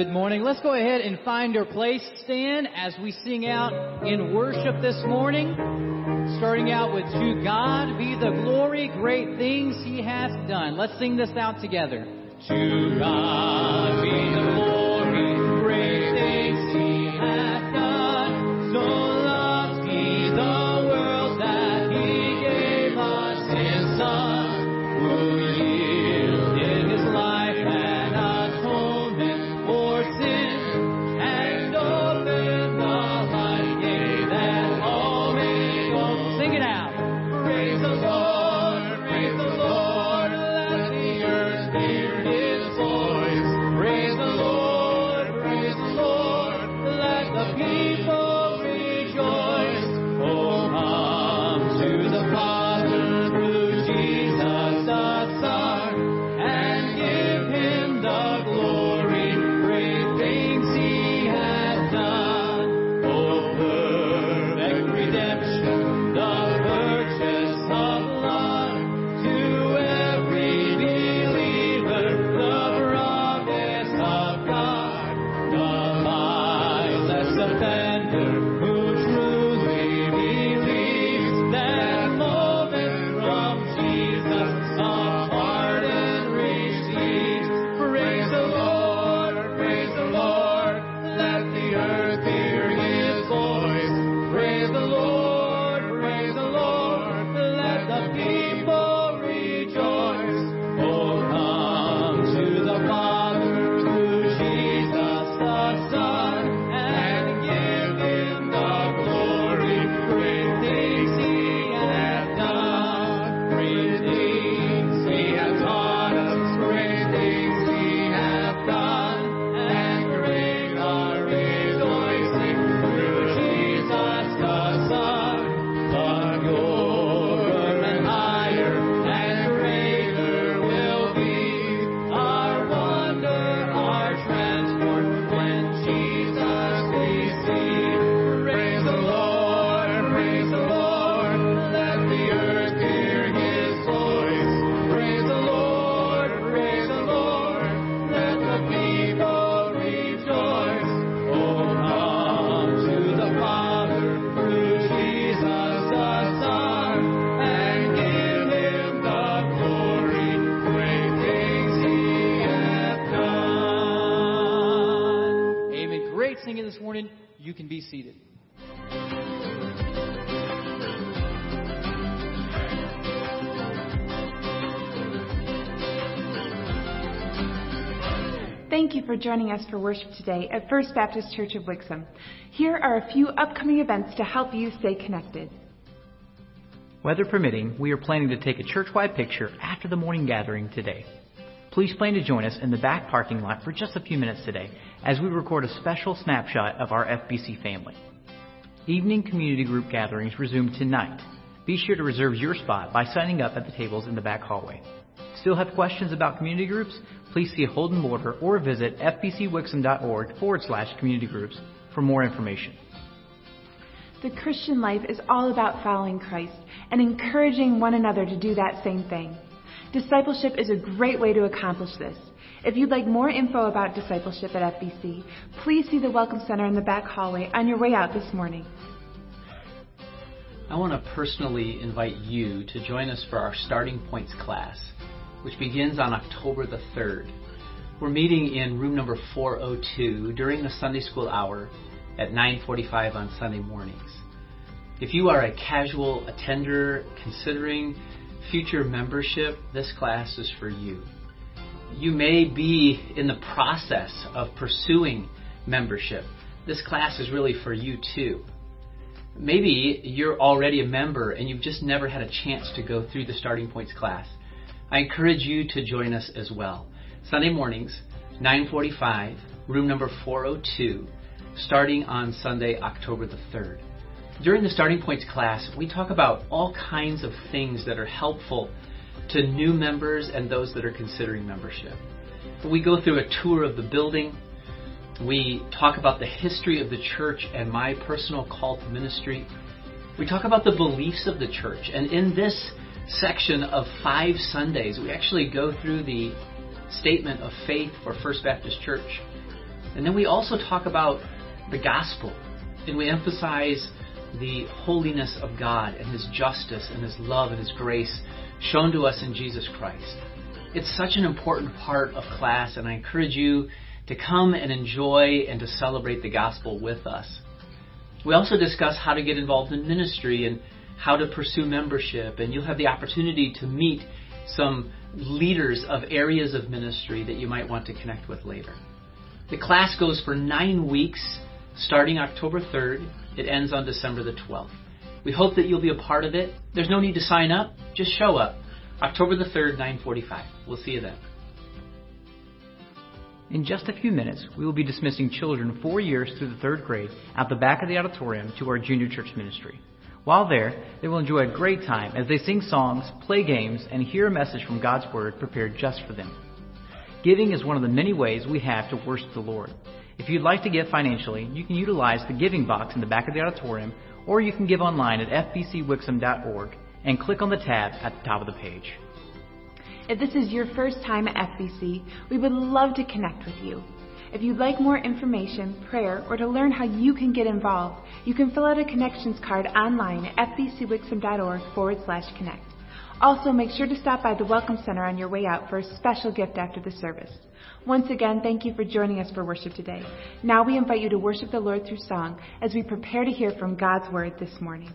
Good morning. Let's go ahead and find our place, stand, as we sing out in worship this morning. Starting out with "To God be the glory, great things He has done." Let's sing this out together. To God be the glory, great things He has done. So loved He the world that He gave us His Son, who yielded His life an atonement for sin, and opened the light gate that all may go. Sing it out. Praise the Lord, praise the Lord, let the earth hear His voice. Praise the Lord, let the people rejoice. Oh, come to the Father through Jesus the Son, and give Him the glory, great things He has done. Oh, perfect redemption, the purchase of love, to every believer, the promise of God, the mindless offender who truly believes that moment from Jesus a pardon receives. Praise the Lord, let the earth hear His voice. Praise the Lord, let the people rejoice. Oh, come to the Father through Jesus the Son, and give Him the glory, great things He has done. Great things He has taught us, great things He has done, and great our rejoicing through Jesus the Son. But purer and higher and greater will be our wonder, our transport, when Jesus we see. Praise the Lord, let the earth hear His voice. Praise the Lord, let the people rejoice. Oh, come to the Father through Jesus the Son, and give Him the glory, great things He hath done. Amen. Great singing this morning. You can be seated. Thank you for joining us for worship today at First Baptist Church of Wixom. Here are a few upcoming events to help you stay connected. Weather permitting, we are planning to take a church-wide picture after the morning gathering today. Please plan to join us in the back parking lot for just a few minutes today as we record a special snapshot of our FBC family. Evening community group gatherings resume tonight. Be sure to reserve your spot by signing up at the tables in the back hallway. Still have questions about community groups? Please see Holden Border or visit fbcwixom.org/community groups for more information. The Christian life is all about following Christ and encouraging one another to do that same thing. Discipleship is a great way to accomplish this. If you'd like more info about discipleship at FBC, please see the Welcome Center in the back hallway on your way out this morning. I want to personally invite you to join us for our Starting Points class, which begins on October the 3rd. We're meeting in room number 402 during the Sunday school hour at 9:45 on Sunday mornings. If you are a casual attender considering future membership, this class is for you. You may be in the process of pursuing membership. This class is really for you too. Maybe you're already a member and you've just never had a chance to go through the Starting Points class. I encourage you to join us as well. Sunday mornings, 9:45, room number 402, starting on Sunday, October the 3rd. During the Starting Points class, we talk about all kinds of things that are helpful to new members and those that are considering membership. We go through a tour of the building. We talk about the history of the church and my personal call to ministry. We talk about the beliefs of the church. And in this section of 5 Sundays, we actually go through the statement of faith for First Baptist Church. And then we also talk about the gospel, and we emphasize the holiness of God and His justice and His love and His grace shown to us in Jesus Christ. It's such an important part of class, and I encourage you to come and enjoy and to celebrate the gospel with us. We also discuss how to get involved in ministry and how to pursue membership, and you'll have the opportunity to meet some leaders of areas of ministry that you might want to connect with later. The class goes for 9 weeks, starting October 3rd. It ends on December the 12th. We hope that you'll be a part of it. There's no need to sign up. Just show up. October the 3rd, 9:45. We'll see you then. In just a few minutes, we will be dismissing children 4 years through the 3rd grade out the back of the auditorium to our junior church ministry. While there, they will enjoy a great time as they sing songs, play games, and hear a message from God's Word prepared just for them. Giving is one of the many ways we have to worship the Lord. If you'd like to give financially, you can utilize the giving box in the back of the auditorium, or you can give online at fbcwixom.org and click on the tab at the top of the page. If this is your first time at FBC, we would love to connect with you. If you'd like more information, prayer, or to learn how you can get involved, you can fill out a connections card online at fbcwixom.org/connect. Also, make sure to stop by the Welcome Center on your way out for a special gift after the service. Once again, thank you for joining us for worship today. Now we invite you to worship the Lord through song as we prepare to hear from God's Word this morning.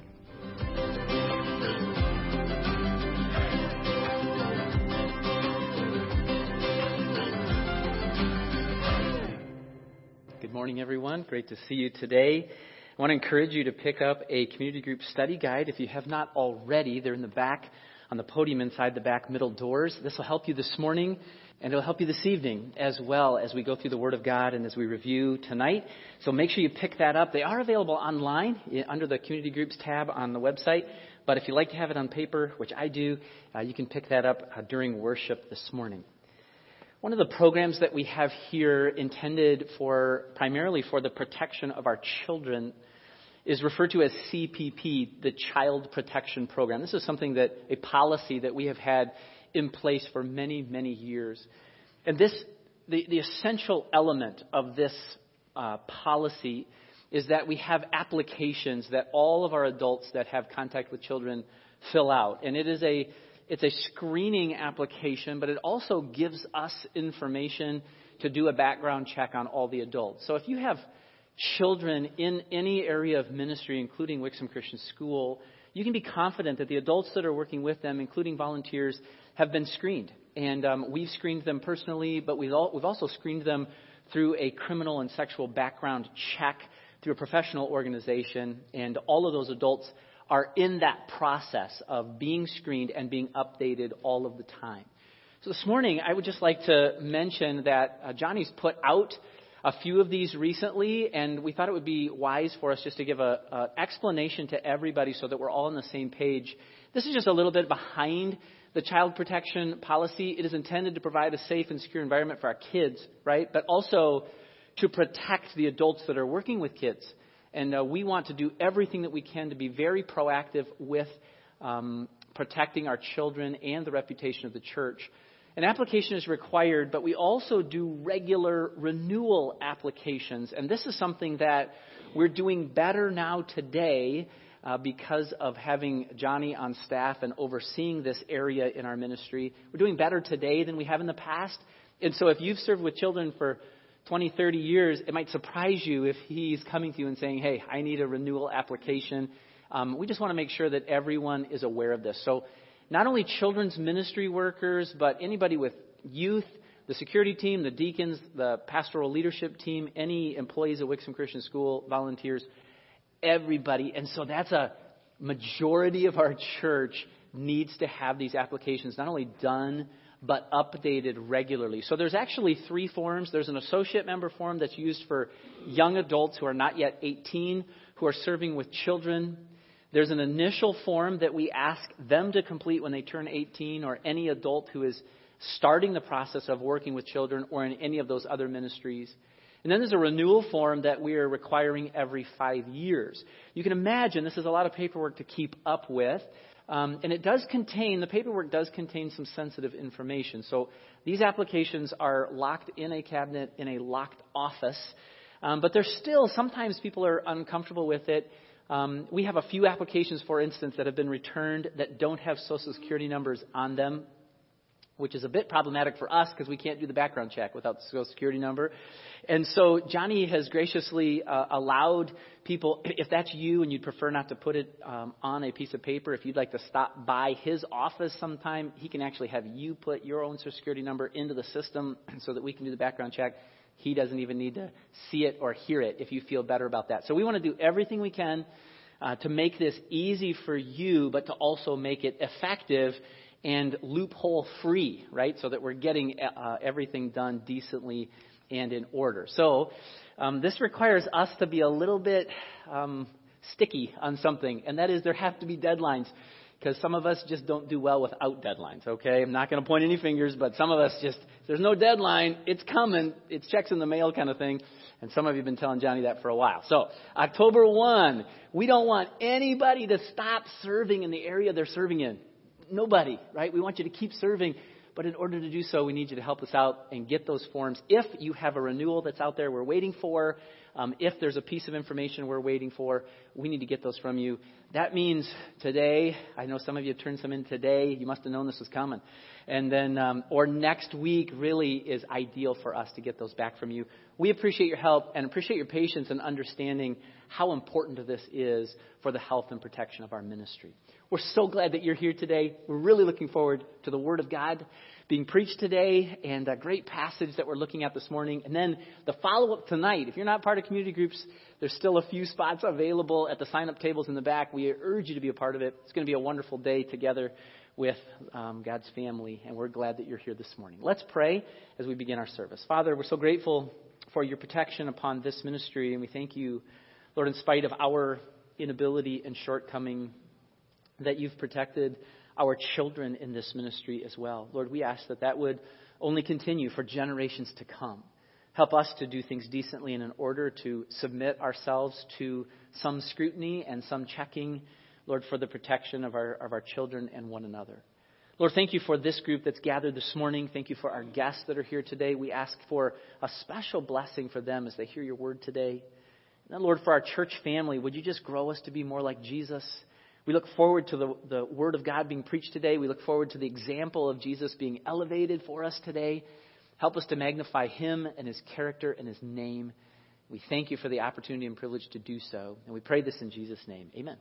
Good morning, everyone. Great to see you today. I want to encourage you to pick up a community group study guide. If you have not already, they're in the back on the podium inside the back middle doors. This will help you this morning, and it'll help you this evening as well as we go through the Word of God and as we review tonight. So make sure you pick that up. They are available online under the Community Groups tab on the website. But if you like to have it on paper, which I do, you can pick that up during worship this morning. One of the programs that we have here intended primarily for the protection of our children is referred to as CPP, the Child Protection Program. This is a policy that we have had in place for many, many years. And the essential element of this policy is that we have applications that all of our adults that have contact with children fill out. And it's a screening application, but it also gives us information to do a background check on all the adults. So if you have children in any area of ministry, including Wixom Christian School, you can be confident that the adults that are working with them, including volunteers, have been screened. And we've screened them personally, but we've also screened them through a criminal and sexual background check through a professional organization. And all of those adults are in that process of being screened and being updated all of the time. So this morning, I would just like to mention that Johnny's put out a few of these recently, and we thought it would be wise for us just to give an explanation to everybody so that we're all on the same page. This is just a little bit behind the child protection policy. It is intended to provide a safe and secure environment for our kids, right? But also to protect the adults that are working with kids. And we want to do everything that we can to be very proactive with protecting our children and the reputation of the church. An application is required, but we also do regular renewal applications. And this is something that we're doing better now today because of having Johnny on staff and overseeing this area in our ministry. We're doing better today than we have in the past. And so if you've served with children for 20, 30 years, it might surprise you if he's coming to you and saying, hey, I need a renewal application. We just want to make sure that everyone is aware of this. So not only children's ministry workers, but anybody with youth, the security team, the deacons, the pastoral leadership team, any employees at Wixom Christian School, volunteers, everybody. And so that's a majority of our church needs to have these applications not only done, but updated regularly. So there's actually 3 forms. There's an associate member form that's used for young adults who are not yet 18, who are serving with children. There's an initial form that we ask them to complete when they turn 18, or any adult who is starting the process of working with children or in any of those other ministries. And then there's a renewal form that we are requiring every 5 years. You can imagine this is a lot of paperwork to keep up with. And the paperwork does contain some sensitive information. So these applications are locked in a cabinet in a locked office. But there's still, sometimes people are uncomfortable with it. We have a few applications, for instance, that have been returned that don't have Social Security numbers on them, which is a bit problematic for us because we can't do the background check without the Social Security number. And so Johnny has graciously allowed people, if that's you and you'd prefer not to put it on a piece of paper, if you'd like to stop by his office sometime, he can actually have you put your own Social Security number into the system so that we can do the background check. He doesn't even need to see it or hear it if you feel better about that. So we want to do everything we can to make this easy for you, but to also make it effective and loophole free, right? So that we're getting everything done decently and in order. So this requires us to be a little bit sticky on something, and that is there have to be deadlines, because some of us just don't do well without deadlines, okay? I'm not going to point any fingers, but some of us just, there's no deadline, it's coming, it's checks in the mail kind of thing. And some of you have been telling Johnny that for a while. So October 1, we don't want anybody to stop serving in the area they're serving in. Nobody, right? We want you to keep serving. But in order to do so, we need you to help us out and get those forms. If you have a renewal that's out there we're waiting for, if there's a piece of information we're waiting for, we need to get those from you. That means today, I know some of you turned some in today. You must have known this was coming. And then, or next week really is ideal for us to get those back from you. We appreciate your help and appreciate your patience in understanding how important this is for the health and protection of our ministry. We're so glad that you're here today. We're really looking forward to the Word of God being preached today and a great passage that we're looking at this morning. And then the follow-up tonight. If you're not part of community groups, there's still a few spots available at the sign-up tables in the back. We urge you to be a part of it. It's going to be a wonderful day together with God's family, and we're glad that you're here this morning. Let's pray as we begin our service. Father, we're so grateful for your protection upon this ministry, and we thank you, Lord, in spite of our inability and shortcoming, that you've protected our children in this ministry as well. Lord, we ask that that would only continue for generations to come. Help us to do things decently and in order to submit ourselves to some scrutiny and some checking, Lord, for the protection of our children and one another. Lord, thank you for this group that's gathered this morning. Thank you for our guests that are here today. We ask for a special blessing for them as they hear your word today. And then, Lord, for our church family, would you just grow us to be more like Jesus? We look forward to the word of God being preached today. We look forward to the example of Jesus being elevated for us today. Help us to magnify him and his character and his name. We thank you for the opportunity and privilege to do so. And we pray this in Jesus' name. Amen.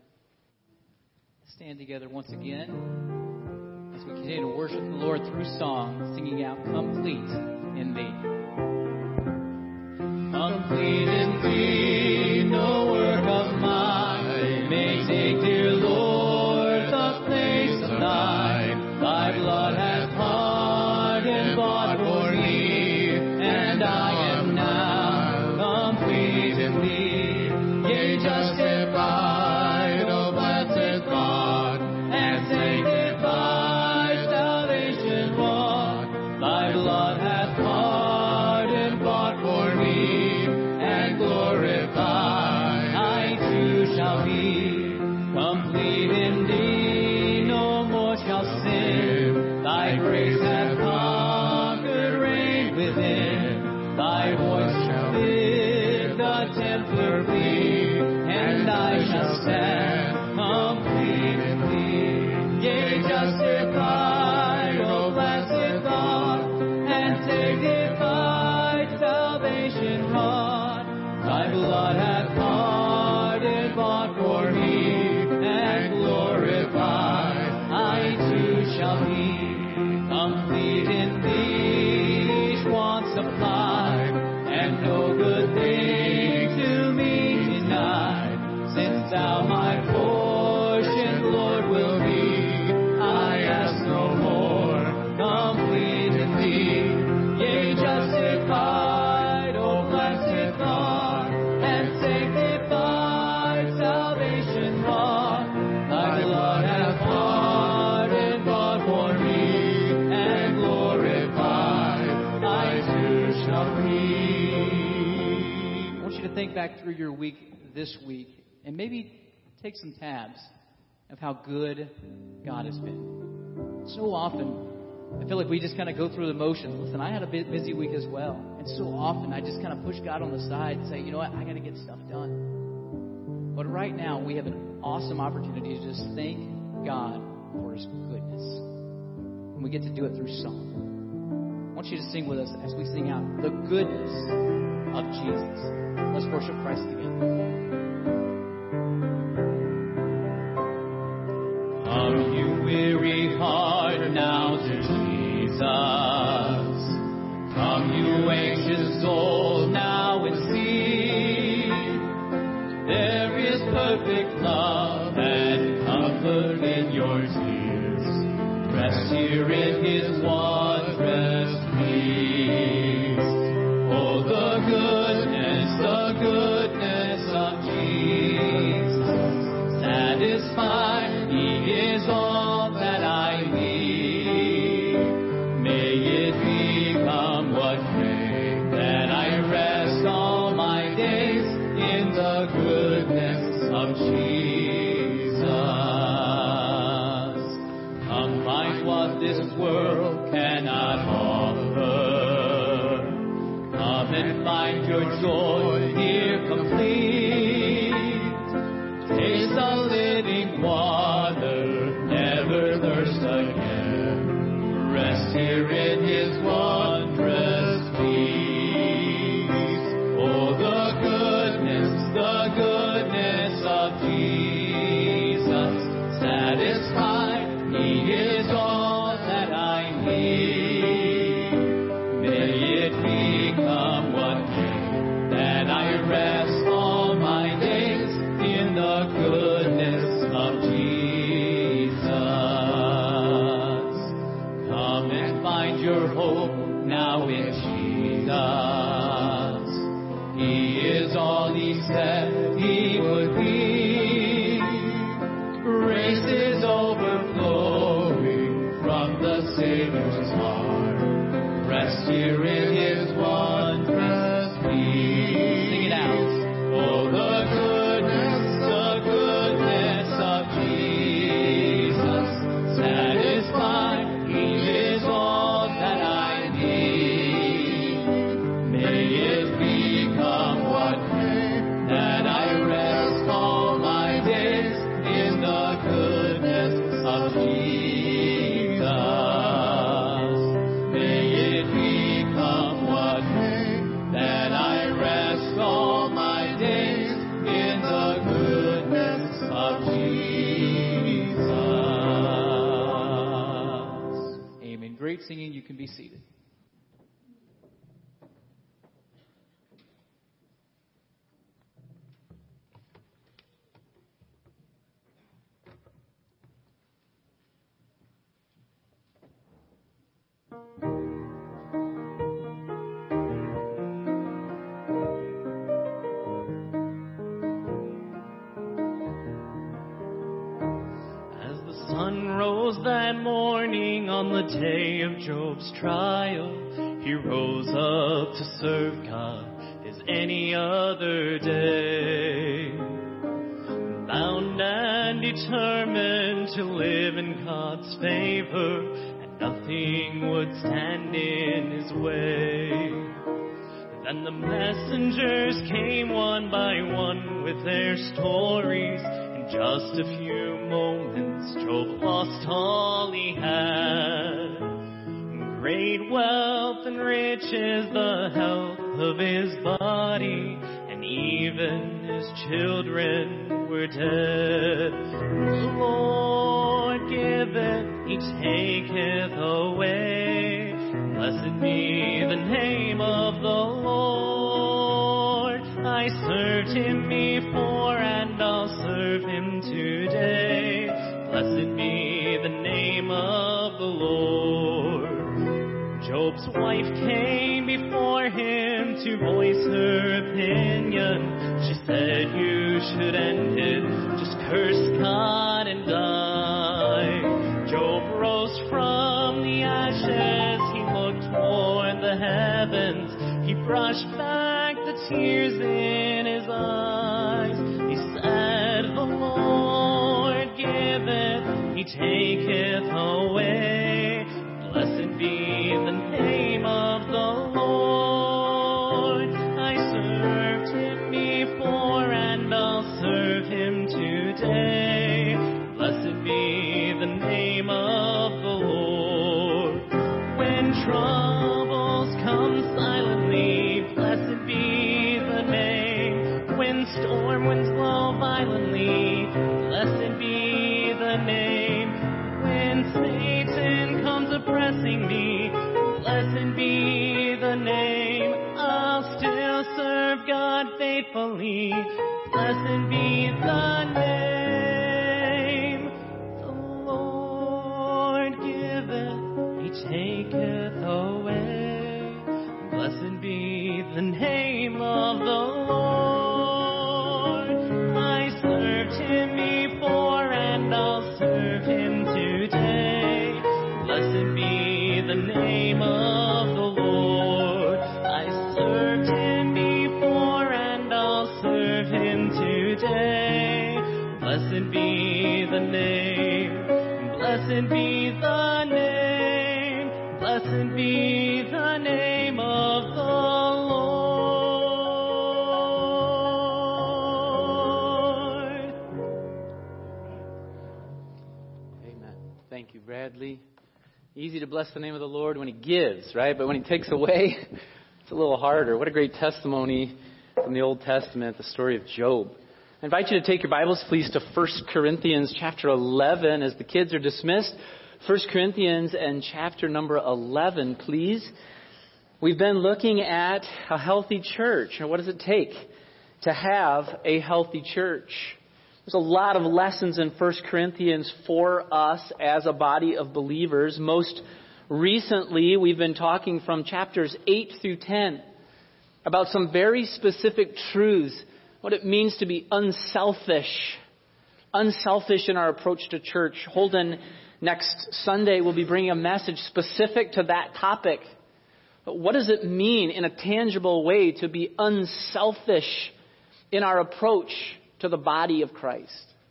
Stand together once again as we continue to worship the Lord through song, singing out Complete in Thee. Complete in Thee, no work of mine may take, dear Lord, the place of Thine. Thy blood hath bought and bought for me, and I am now complete in Thee. Yea, justified, O blessed thought, and sanctified, salvation wrought. Thy blood hath bought and bought for me, and back through your week this week and maybe take some tabs of how good God has been. So often, I feel like we just kind of go through the motions. Listen, I had a busy week as well. And so often, I just kind of push God on the side and say, you know what, I got to get stuff done. But right now, we have an awesome opportunity to just thank God for His goodness. And we get to do it through song. I want you to sing with us as we sing out the goodness of Jesus. Let's worship Christ together. Come, you weary heart, now to Jesus. Come, you anxious soul, now and see. There is perfect love and comfort in your tears. Rest here in His wondrous peace. Oh, the goodness of Jesus. Satisfied, He is all that I need. May it become what may, that I rest all my days in the goodness of Jesus. Come, find what this world cannot offer. Come and find your joy here complete. Taste the living water, never thirst again. Rest here in His wondrous peace. Oh, the goodness of Jesus. Satisfied, He is all that I need. May it become what may, that I rest all my days in the goodness of Jesus. Come and find your hope now in Jesus. He is all He said He would be. Grace is overflowing from the Savior's heart. Rest here in His wondrous peace. Sing it out. Oh, the goodness of Jesus. Satisfied, He is all that I need. May it become what may, that I rest all my days in the goodness of Jesus. May it become what may, that I rest all my days in the goodness of Jesus. Amen. Great singing. You can be seated. As the sun rose that morning on the day of Job's trial, he rose up to serve God as any other day. Bound and determined to live in God's favor, and nothing would stand in his way. Then the messengers came one by one with their stories. In just a few moments, Job lost all he had. Great wealth and riches, the health of his body, and even his children were dead. The Lord giveth, He taketh away. Blessed be the name of the Lord. I served Him before, and I'll serve Him today. Blessed be the name of the Lord. Job's wife came before him to voice her opinion. She said, you should end it, just curse God and die. Job rose from the ashes, he looked toward the heavens. He brushed back the tears in his taketh away. Blessed be the name of the Lord. I served him before, and I'll serve him today. Blessed be the name of the Lord. When troubles come silently, blessed be the name. When storm winds blow violently, blessed be the name. When Satan comes oppressing me, blessed be the name. I'll still serve God faithfully. Blessed be the name. The Lord giveth, he taketh away. Blessed be the name of the Lord. I served him before, and I'll serve him today. Blessed be the name of the Lord. I served him before, and I'll serve him today. Blessed be the name. Blessed be the name. Blessed be the name of the Lord. Amen. Thank you, Bradley. Easy to bless the name of the Lord when he gives, right? But when he takes away, it's a little harder. What a great testimony from the Old Testament, the story of Job. I invite you to take your Bibles, please, to 1 Corinthians chapter 11 as the kids are dismissed. 1 Corinthians and chapter number 11, please. We've been looking at a healthy church. And what does it take to have a healthy church? There's a lot of lessons in 1 Corinthians for us as a body of believers. Most recently, we've been talking from chapters 8 through 10 about some very specific truths, what it means to be unselfish in our approach to church. Holden, next Sunday, will be bringing a message specific to that topic. But what does it mean in a tangible way to be unselfish in our approach to the body of Christ?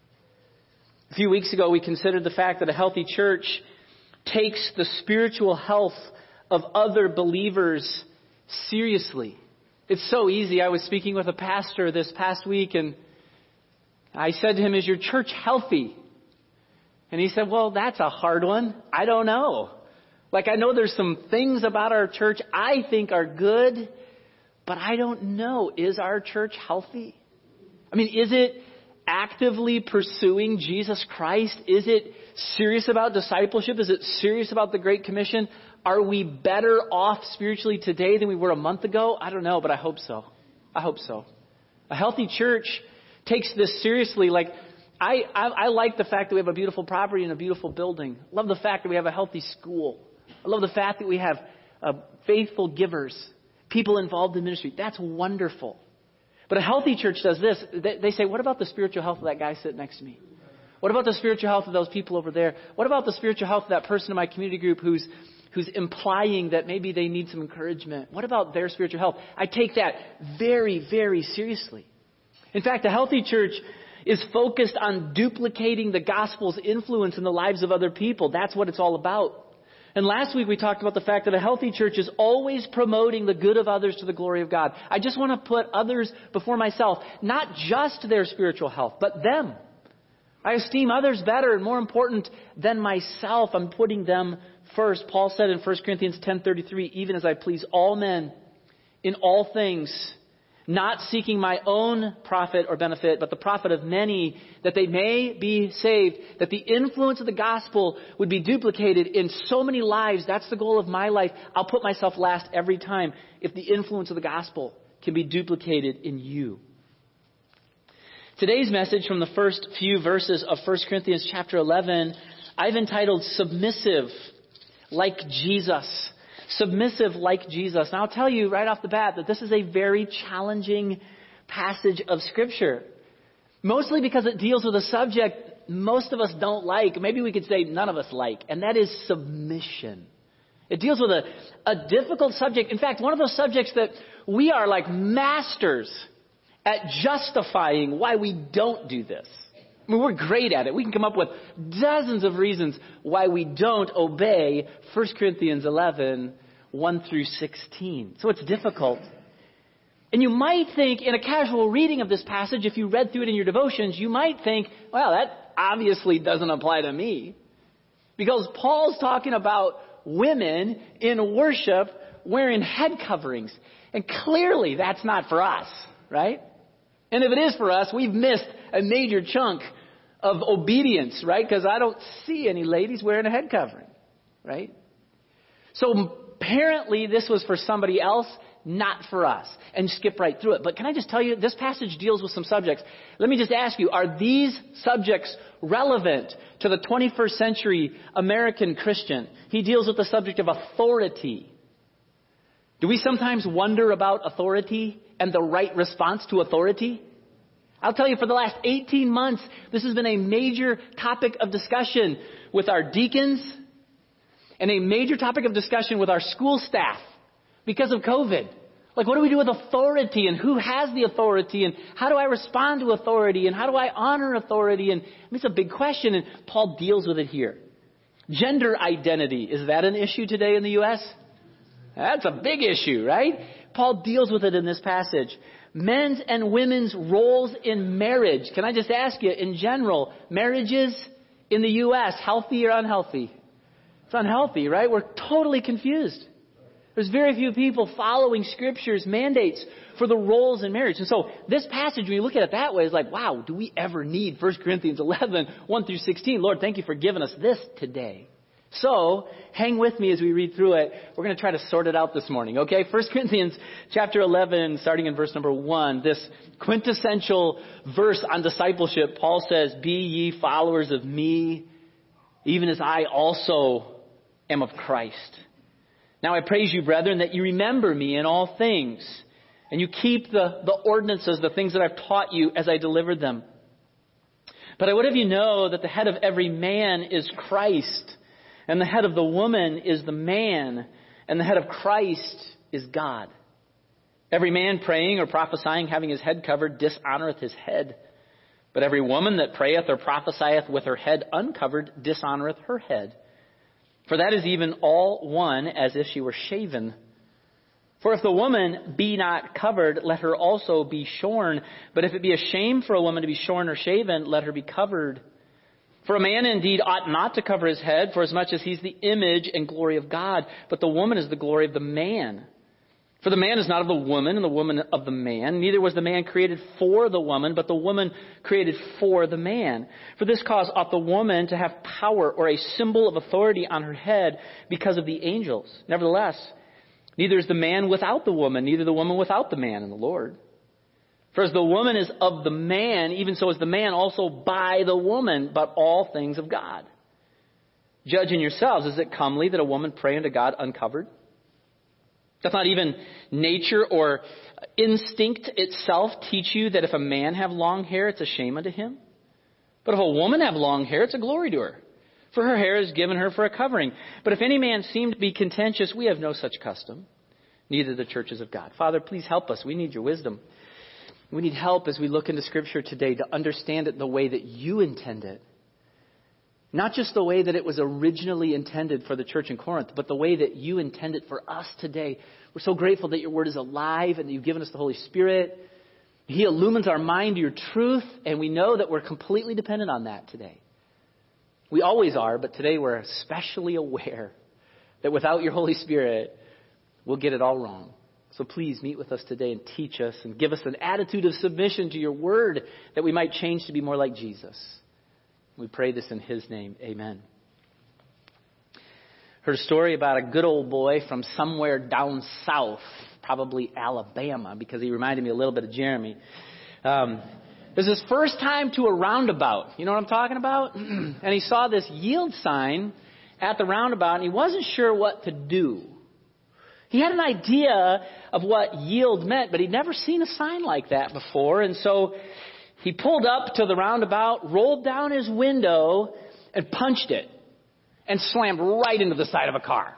A few weeks ago, we considered the fact that a healthy church takes the spiritual health of other believers seriously. It's so easy. I was speaking with a pastor this past week, and I said to him, "Is your church healthy?" And he said, "Well, that's a hard one. I don't know. Like, I know there's some things about our church I think are good, but I don't know. Is our church healthy? I mean, is it actively pursuing Jesus Christ? Is it serious about discipleship? Is it serious about the Great Commission? Are we better off spiritually today than we were a month ago? I don't know, but I hope so. I hope so. A healthy church takes this seriously. Like, I like the fact that we have a beautiful property and a beautiful building. I love the fact that we have a healthy school. I love the fact that we have faithful givers, people involved in ministry. That's wonderful. But a healthy church does this. They say, what about the spiritual health of that guy sitting next to me? What about the spiritual health of those people over there? What about the spiritual health of that person in my community group who's implying that maybe they need some encouragement? What about their spiritual health? I take that very, very seriously. In fact, a healthy church is focused on duplicating the gospel's influence in the lives of other people. That's what it's all about. And last week we talked about the fact that a healthy church is always promoting the good of others to the glory of God. I just want to put others before myself, not just their spiritual health, but them. I esteem others better and more important than myself. I'm putting them first. Paul said in 1 Corinthians 10:33, even as I please all men in all things, not seeking my own profit or benefit, but the profit of many, that they may be saved, that the influence of the gospel would be duplicated in so many lives. That's the goal of my life. I'll put myself last every time if the influence of the gospel can be duplicated in you. Today's message from the first few verses of 1 Corinthians chapter 11, I've entitled Submissive Like Jesus. Submissive like Jesus. Now I'll tell you right off the bat that this is a very challenging passage of Scripture. Mostly because it deals with a subject most of us don't like. Maybe we could say none of us like. And that is submission. It deals with a difficult subject. In fact, one of those subjects that we are like masters at justifying why we don't do this. I mean, we're great at it. We can come up with dozens of reasons why we don't obey 1 Corinthians 11, 1 through 16. So it's difficult. And you might think, in a casual reading of this passage, if you read through it in your devotions, you might think, well, that obviously doesn't apply to me. Because Paul's talking about women in worship wearing head coverings. And clearly that's not for us, right? And if it is for us, we've missed a major chunk of obedience, right? Because I don't see any ladies wearing a head covering, right? So apparently this was for somebody else, not for us. And skip right through it. But can I just tell you, this passage deals with some subjects. Let me just ask you, are these subjects relevant to the 21st century American Christian? He deals with the subject of authority. Do we sometimes wonder about authority and the right response to authority? I'll tell you, for the last 18 months, this has been a major topic of discussion with our deacons and a major topic of discussion with our school staff because of COVID. Like, what do we do with authority, and who has the authority, and how do I respond to authority, and how do I honor authority? And it's a big question, and Paul deals with it here. Gender identity, is that an issue today in the U.S.? That's a big issue, right? Paul deals with it in this passage. Men's and women's roles in marriage. Can I just ask you, in general, marriages in the U.S., healthy or unhealthy? It's unhealthy, right? We're totally confused. There's very few people following Scripture's mandates for the roles in marriage. And so this passage, when you look at it that way, is like, wow, do we ever need 1 Corinthians 11, 1 through 16? Lord, thank you for giving us this today. So hang with me as we read through it. We're going to try to sort it out this morning, okay? 1 Corinthians chapter 11, starting in verse number 1, this quintessential verse on discipleship. Paul says, "Be ye followers of me, even as I also am of Christ. Now I praise you, brethren, that you remember me in all things, and you keep the ordinances, the things that I've taught you as I delivered them. But I would have you know that the head of every man is Christ, and the head of the woman is the man, and the head of Christ is God. Every man praying or prophesying, having his head covered, dishonoreth his head. But every woman that prayeth or prophesieth with her head uncovered, dishonoreth her head. For that is even all one, as if she were shaven. For if the woman be not covered, let her also be shorn. But if it be a shame for a woman to be shorn or shaven, let her be covered. For a man indeed ought not to cover his head, for as much as he's the image and glory of God. But the woman is the glory of the man. For the man is not of the woman, and the woman of the man. Neither was the man created for the woman, but the woman created for the man. For this cause ought the woman to have power, or a symbol of authority on her head, because of the angels. Nevertheless, neither is the man without the woman, neither the woman without the man in the Lord. For as the woman is of the man, even so is the man also by the woman, but all things of God. Judge in yourselves, is it comely that a woman pray unto God uncovered? Doth not even nature or instinct itself teach you that if a man have long hair, it's a shame unto him? But if a woman have long hair, it's a glory to her. For her hair is given her for a covering. But if any man seem to be contentious, we have no such custom, neither the churches of God. Father, please help us. We need your wisdom. We need help as we look into Scripture today to understand it the way that you intend it. Not just the way that it was originally intended for the church in Corinth, but the way that you intend it for us today. We're so grateful that your word is alive and that you've given us the Holy Spirit. He illumines our mind to your truth, and we know that we're completely dependent on that today. We always are, but today we're especially aware that without your Holy Spirit, we'll get it all wrong. So please meet with us today and teach us and give us an attitude of submission to your word that we might change to be more like Jesus. We pray this in his name. Amen. Heard a story about a good old boy from somewhere down south, probably Alabama, because he reminded me a little bit of Jeremy. It was his first time to a roundabout. You know what I'm talking about? And he saw this yield sign at the roundabout, and he wasn't sure what to do. He had an idea of what yield meant, but he'd never seen a sign like that before. And so he pulled up to the roundabout, rolled down his window, and punched it, and slammed right into the side of a car.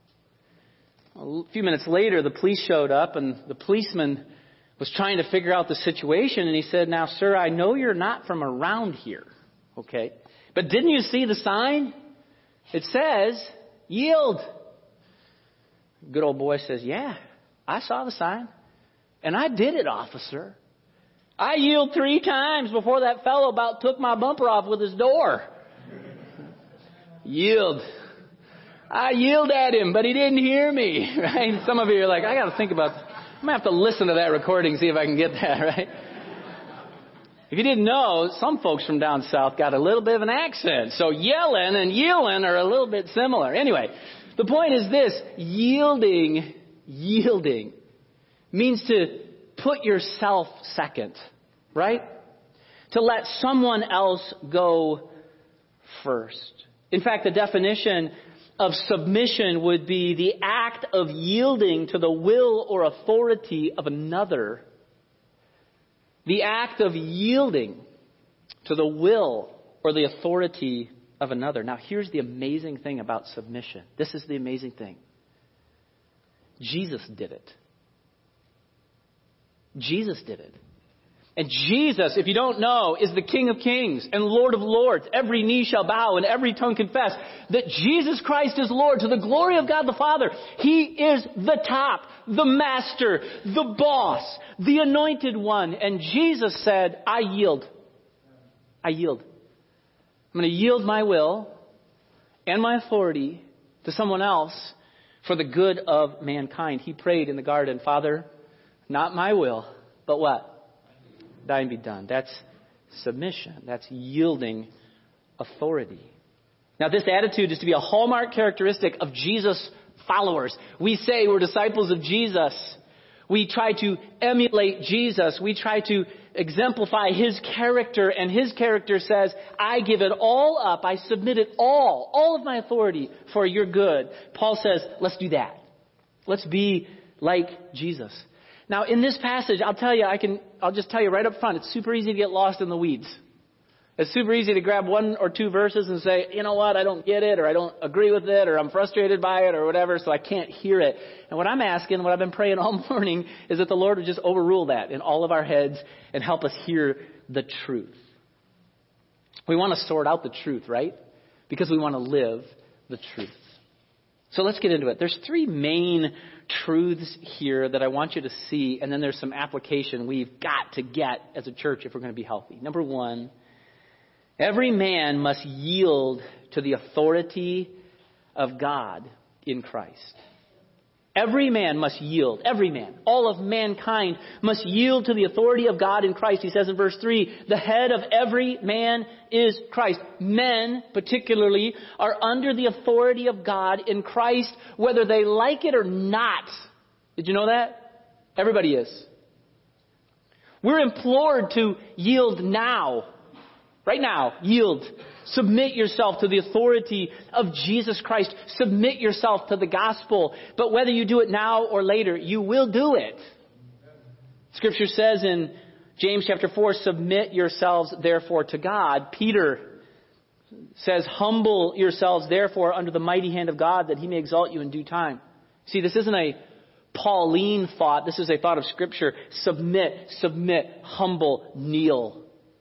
A few minutes later, the police showed up, and the policeman was trying to figure out the situation. And he said, "Now, sir, I know you're not from around here, Okay. But didn't you see the sign? It says, yield. Good old boy says, yeah, I saw the sign. And I did it, officer. I yielded 3 times before that fellow about took my bumper off with his door. Yield. I yelled at him, but he didn't hear me, right? Some of you are like, I got to think about, I'm going to have to listen to that recording, see if I can get that, right? If you didn't know, some folks from down south got a little bit of an accent. So yelling and yielding are a little bit similar. Anyway, the point is this, yielding means to put yourself second, right? To let someone else go first. In fact, the definition of submission would be the act of yielding to the will or authority of another. The act of yielding to the will or the authority of another. Now, here's the amazing thing about submission. This is the amazing thing. Jesus did it. Jesus did it. And Jesus, if you don't know, is the King of Kings and Lord of Lords. Every knee shall bow and every tongue confess that Jesus Christ is Lord to the glory of God the Father. He is the top, the master, the boss, the anointed one. And Jesus said, I yield. I yield. I'm going to yield my will and my authority to someone else for the good of mankind. He prayed in the garden, Father, not my will, but what? Thine be done. That's submission. That's yielding authority. Now, this attitude is to be a hallmark characteristic of Jesus' followers. We say we're disciples of Jesus. We try to emulate Jesus. We try to exemplify His character. And His character says, I give it all up. I submit it all of my authority for your good. Paul says, let's do that. Let's be like Jesus. Now, in this passage, I'll just tell you right up front, it's super easy to get lost in the weeds. It's super easy to grab 1 or 2 verses and say, you know what, I don't get it, or I don't agree with it, or I'm frustrated by it, or whatever, so I can't hear it. And what I'm asking, what I've been praying all morning, is that the Lord would just overrule that in all of our heads and help us hear the truth. We want to sort out the truth, right? Because we want to live the truth. So let's get into it. There's 3 main truths here that I want you to see, and then there's some application we've got to get as a church if we're going to be healthy. Number 1, every man must yield to the authority of God in Christ. Every man must yield. Every man. All of mankind must yield to the authority of God in Christ. He says in verse 3, the head of every man is Christ. Men, particularly, are under the authority of God in Christ, whether they like it or not. Did you know that? Everybody is. We're implored to yield now. Right now, yield. Submit yourself to the authority of Jesus Christ. Submit yourself to the gospel. But whether you do it now or later, you will do it. Scripture says in James chapter 4, submit yourselves therefore to God. Peter says, humble yourselves therefore under the mighty hand of God that He may exalt you in due time. See, this isn't a Pauline thought. This is a thought of Scripture. Submit, humble, kneel.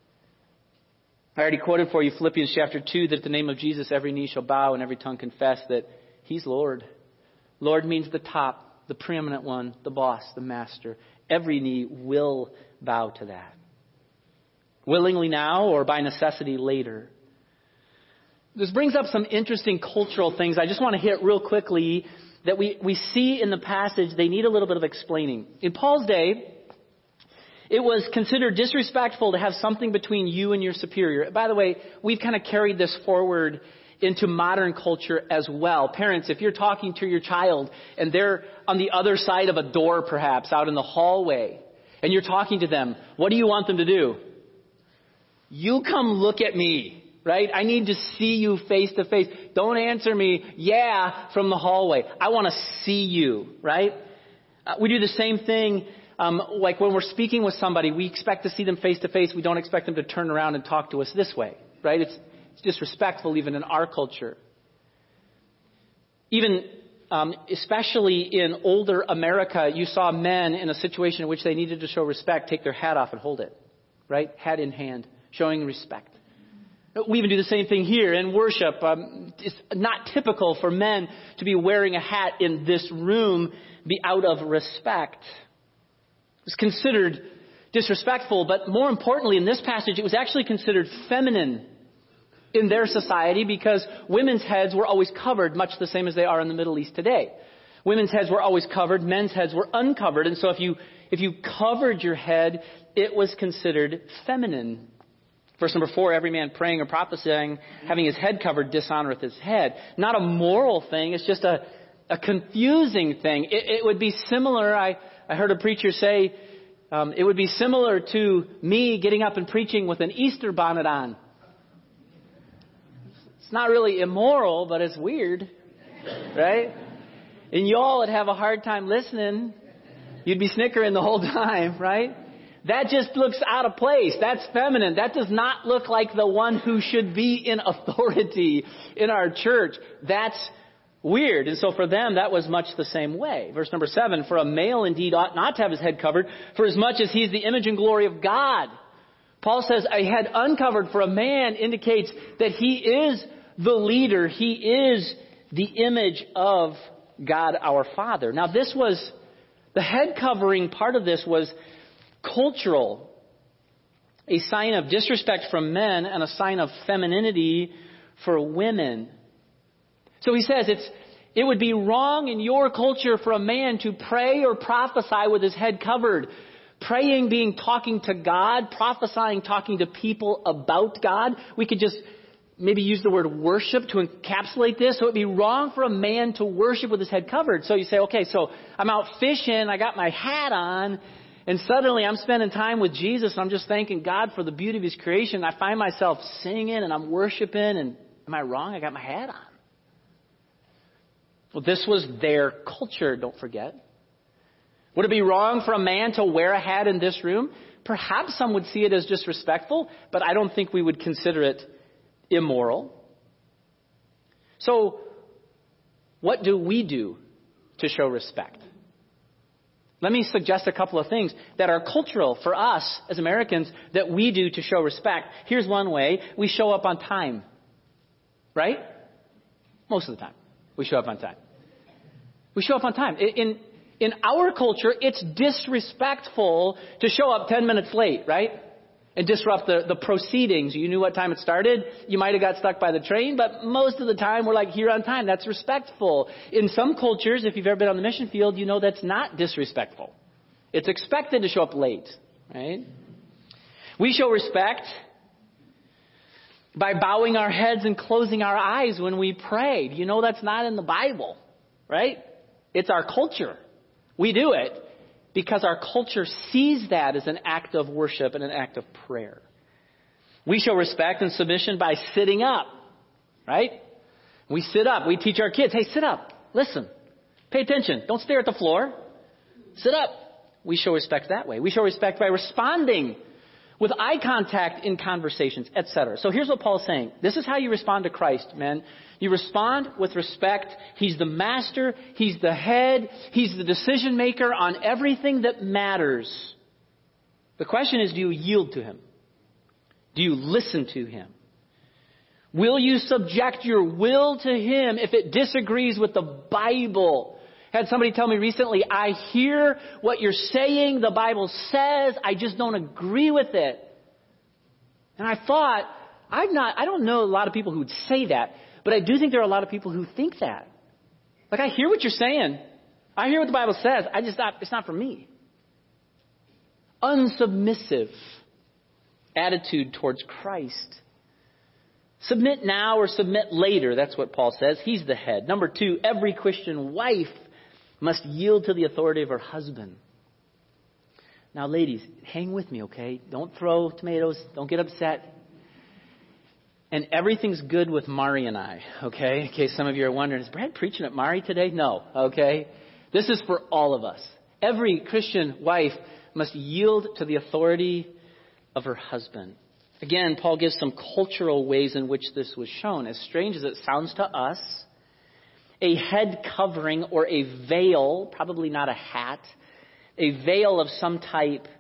I already quoted for you Philippians chapter 2, that at the name of Jesus every knee shall bow and every tongue confess that He's Lord. Lord means the top, the preeminent one, the boss, the master. Every knee will bow to that. Willingly now or by necessity later. This brings up some interesting cultural things I just want to hit real quickly that we see in the passage. They need a little bit of explaining. In Paul's day, it was considered disrespectful to have something between you and your superior. By the way, we've kind of carried this forward into modern culture as well. Parents, if you're talking to your child and they're on the other side of a door perhaps out in the hallway and you're talking to them, what do you want them to do? You come look at me, right? I need to see you face to face. Don't answer me, yeah, from the hallway. I want to see you, right? We do the same thing. Like when we're speaking with somebody, we expect to see them face to face. We don't expect them to turn around and talk to us this way, right? It's disrespectful even in our culture. Even especially in older America, you saw men in a situation in which they needed to show respect, take their hat off and hold it, right? Hat in hand, showing respect. We even do the same thing here in worship. It's not typical for men to be wearing a hat in this room, be out of respect. It's considered disrespectful, but more importantly, in this passage, it was actually considered feminine in their society because women's heads were always covered, much the same as they are in the Middle East today. Women's heads were always covered, men's heads were uncovered, and so if you covered your head, it was considered feminine. Verse number 4, every man praying or prophesying, having his head covered, dishonoreth his head. Not a moral thing, it's just a confusing thing. It would be similar, I heard a preacher say, it would be similar to me getting up and preaching with an Easter bonnet on. It's not really immoral, but it's weird, right? And y'all would have a hard time listening. You'd be snickering the whole time, right? That just looks out of place. That's feminine. That does not look like the one who should be in authority in our church. That's weird. And so for them, that was much the same way. Verse number 7, for a male indeed ought not to have his head covered, for as much as he is the image and glory of God. Paul says a head uncovered for a man indicates that he is the leader. He is the image of God our Father. Now the head covering part of this was cultural, a sign of disrespect from men and a sign of femininity for women. So he says it would be wrong in your culture for a man to pray or prophesy with his head covered. Praying being talking to God, prophesying talking to people about God. We could just maybe use the word worship to encapsulate this. So it would be wrong for a man to worship with his head covered. So you say, okay, so I'm out fishing, I got my hat on, and suddenly I'm spending time with Jesus, and I'm just thanking God for the beauty of His creation. I find myself singing and I'm worshiping, and am I wrong? I got my hat on. Well, this was their culture, don't forget. Would it be wrong for a man to wear a hat in this room? Perhaps some would see it as disrespectful, but I don't think we would consider it immoral. So, what do we do to show respect? Let me suggest a couple of things that are cultural for us as Americans that we do to show respect. Here's one way. We show up on time. Right? Most of the time. We show up on time. We show up on time. In our culture, it's disrespectful to show up 10 minutes late, right? And disrupt the proceedings. You knew what time it started. You might have got stuck by the train, but most of the time we're like here on time. That's respectful. In some cultures, if you've ever been on the mission field, you know that's not disrespectful. It's expected to show up late, right? We show respect by bowing our heads and closing our eyes when we pray. You know that's not in the Bible, right? It's our culture. We do it because our culture sees that as an act of worship and an act of prayer. We show respect and submission by sitting up, right? We sit up. We teach our kids, hey, sit up. Listen. Pay attention. Don't stare at the floor. Sit up. We show respect that way. We show respect by responding with eye contact in conversations, etc. So here's what Paul's saying. This is how you respond to Christ, men. You respond with respect. He's the master. He's the head. He's the decision maker on everything that matters. The question is, do you yield to him? Do you listen to him? Will you subject your will to him if it disagrees with the Bible? Had somebody tell me recently, I hear what you're saying, the Bible says, I just don't agree with it. And I thought, I don't know a lot of people who would say that, but I do think there are a lot of people who think that. Like, I hear what you're saying. I hear what the Bible says. It's not for me. Unsubmissive attitude towards Christ. Submit now or submit later. That's what Paul says. He's the head. Number 2, every Christian wife must yield to the authority of her husband. Now, ladies, hang with me, okay? Don't throw tomatoes. Don't get upset. And everything's good with Mari and I, okay? In case some of you are wondering, is Brad preaching at Mari today? No, okay? This is for all of us. Every Christian wife must yield to the authority of her husband. Again, Paul gives some cultural ways in which this was shown. As strange as it sounds to us, a head covering or a veil, probably not a hat, a veil of some type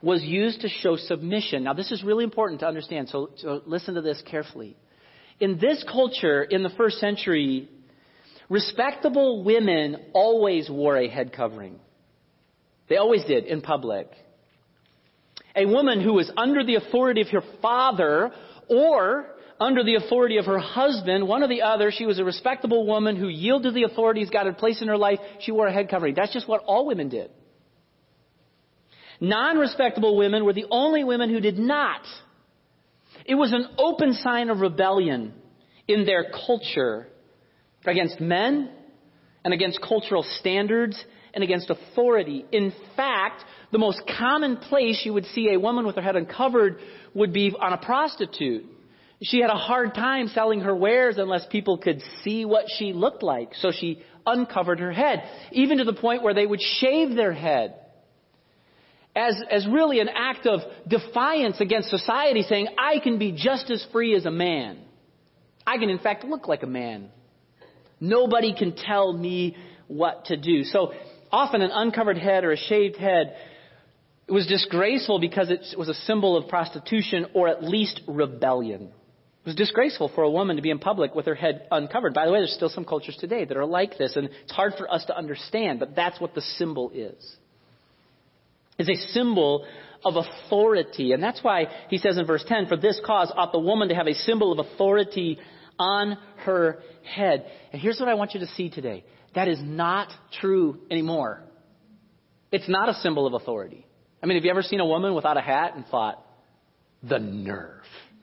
was used to show submission. Now, this is really important to understand, so listen to this carefully. In this culture, in the first century, respectable women always wore a head covering. They always did, in public. A woman who was under the authority of her father or under the authority of her husband, one or the other, she was a respectable woman who yielded to the authorities, got a place in her life, she wore a head covering. That's just what all women did. Non-respectable women were the only women who did not. It was an open sign of rebellion in their culture against men and against cultural standards and against authority. In fact, the most common place you would see a woman with her head uncovered would be on a prostitute. She had a hard time selling her wares unless people could see what she looked like. So she uncovered her head, even to the point where they would shave their head as really an act of defiance against society, saying, I can be just as free as a man. I can, in fact, look like a man. Nobody can tell me what to do. So often an uncovered head or a shaved head was disgraceful because it was a symbol of prostitution or at least rebellion. It was disgraceful for a woman to be in public with her head uncovered. By the way, there's still some cultures today that are like this, and it's hard for us to understand, but that's what the symbol is. It's a symbol of authority. And that's why he says in verse 10, for this cause ought the woman to have a symbol of authority on her head. And here's what I want you to see today. That is not true anymore. It's not a symbol of authority. I mean, have you ever seen a woman without a hat and thought, the nerve?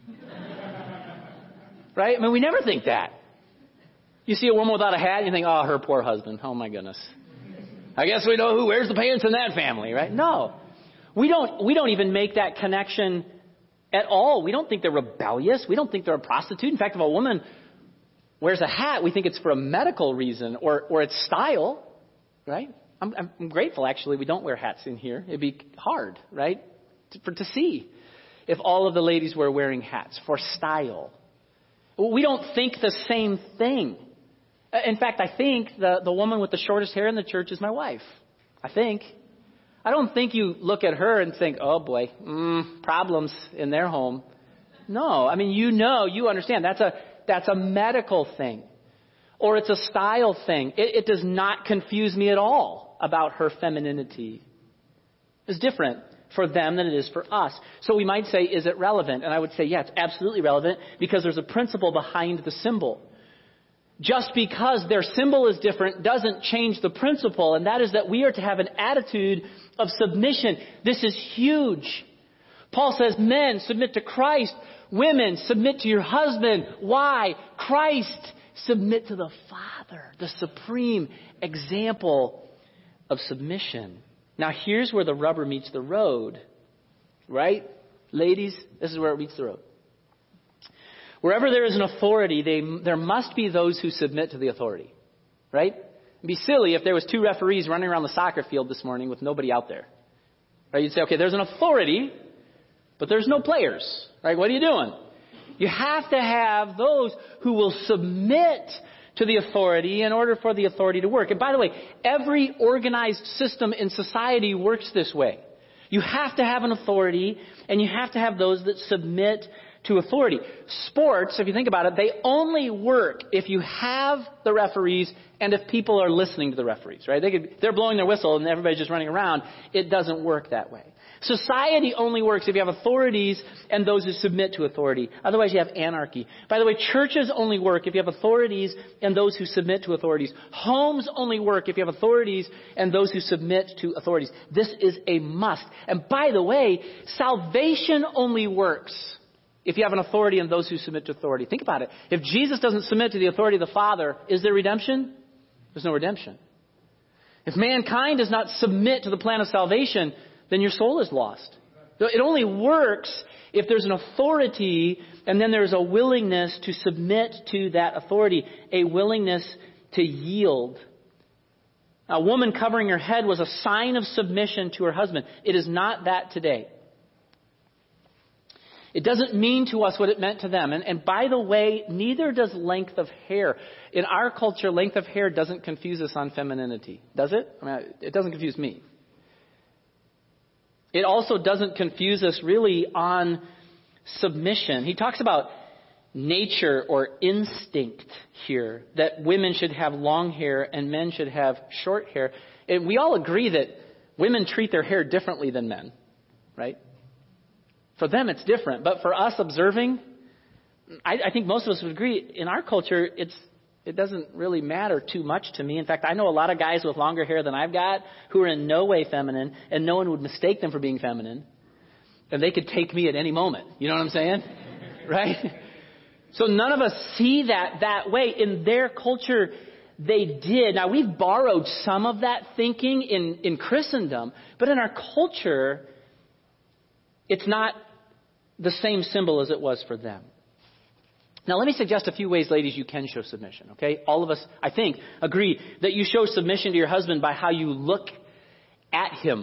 Right? I mean, we never think that. You see a woman without a hat and you think, oh, her poor husband. Oh, my goodness. I guess we know who wears the pants in that family, right? No. We don't even make that connection at all. We don't think they're rebellious. We don't think they're a prostitute. In fact, if a woman wears a hat, we think it's for a medical reason or it's style, right? I'm grateful, actually, we don't wear hats in here. It'd be hard, right, to see if all of the ladies were wearing hats for style. We don't think the same thing. In fact, I think the woman with the shortest hair in the church is my wife. I think. I don't think you look at her and think, oh boy, problems in their home. No, I mean, you understand. That's a medical thing. Or it's a style thing. It does not confuse me at all about her femininity. It's different for them than it is for us. So we might say, is it relevant? And I would say, yeah, it's absolutely relevant because there's a principle behind the symbol. Just because their symbol is different doesn't change the principle, and that is that we are to have an attitude of submission. This is huge. Paul says, men, submit to Christ. Women, submit to your husband. Why? Christ, submit to the Father, the supreme example of submission. Now, here's where the rubber meets the road, right? Ladies, this is where it meets the road. Wherever there is an authority, there must be those who submit to the authority, right? It'd be silly if there was 2 referees running around the soccer field this morning with nobody out there. Right? You'd say, okay, there's an authority, but there's no players, right? What are you doing? You have to have those who will submit to the authority in order for the authority to work. And by the way, every organized system in society works this way. You have to have an authority, and you have to have those that submit to authority. Sports, if you think about it, they only work if you have the referees and if people are listening to the referees, right? They're blowing their whistle and everybody's just running around. It doesn't work that way. Society only works if you have authorities and those who submit to authority. Otherwise, you have anarchy. By the way, churches only work if you have authorities and those who submit to authorities. Homes only work if you have authorities and those who submit to authorities. This is a must. And by the way, salvation only works if you have an authority and those who submit to authority. Think about it. If Jesus doesn't submit to the authority of the Father, is there redemption? There's no redemption. If mankind does not submit to the plan of salvation, then your soul is lost. It only works if there's an authority and then there's a willingness to submit to that authority, a willingness to yield. A woman covering her head was a sign of submission to her husband. It is not that today. It doesn't mean to us what it meant to them. And by the way, neither does length of hair. In our culture, length of hair doesn't confuse us on femininity. Does it? I mean, it doesn't confuse me. It also doesn't confuse us really on submission. He talks about nature or instinct here, that women should have long hair and men should have short hair. And we all agree that women treat their hair differently than men, right? For them, it's different. But for us observing, I think most of us would agree, in our culture, it doesn't really matter too much to me. In fact, I know a lot of guys with longer hair than I've got who are in no way feminine, and no one would mistake them for being feminine. And they could take me at any moment. You know what I'm saying? Right? So none of us see that way. In their culture, they did. Now, we've borrowed some of that thinking in Christendom, but in our culture, it's not the same symbol as it was for them. Now, let me suggest a few ways, ladies, you can show submission, okay? All of us, I think, agree that you show submission to your husband by how you look at him.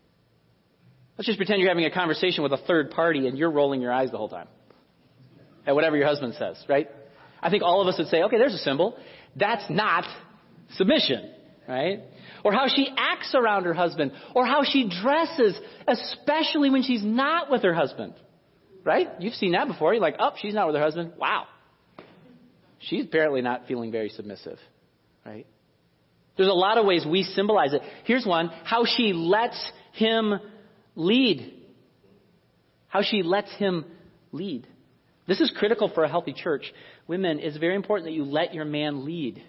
Let's just pretend you're having a conversation with a third party and you're rolling your eyes the whole time at whatever your husband says, right? I think all of us would say, okay, there's a symbol. That's not submission, right? Or how she acts around her husband, or how she dresses, especially when she's not with her husband, right? You've seen that before. You're like, oh, she's not with her husband. Wow. She's apparently not feeling very submissive, right? There's a lot of ways we symbolize it. Here's one, how she lets him lead. How she lets him lead. This is critical for a healthy church. Women, it's very important that you let your man lead.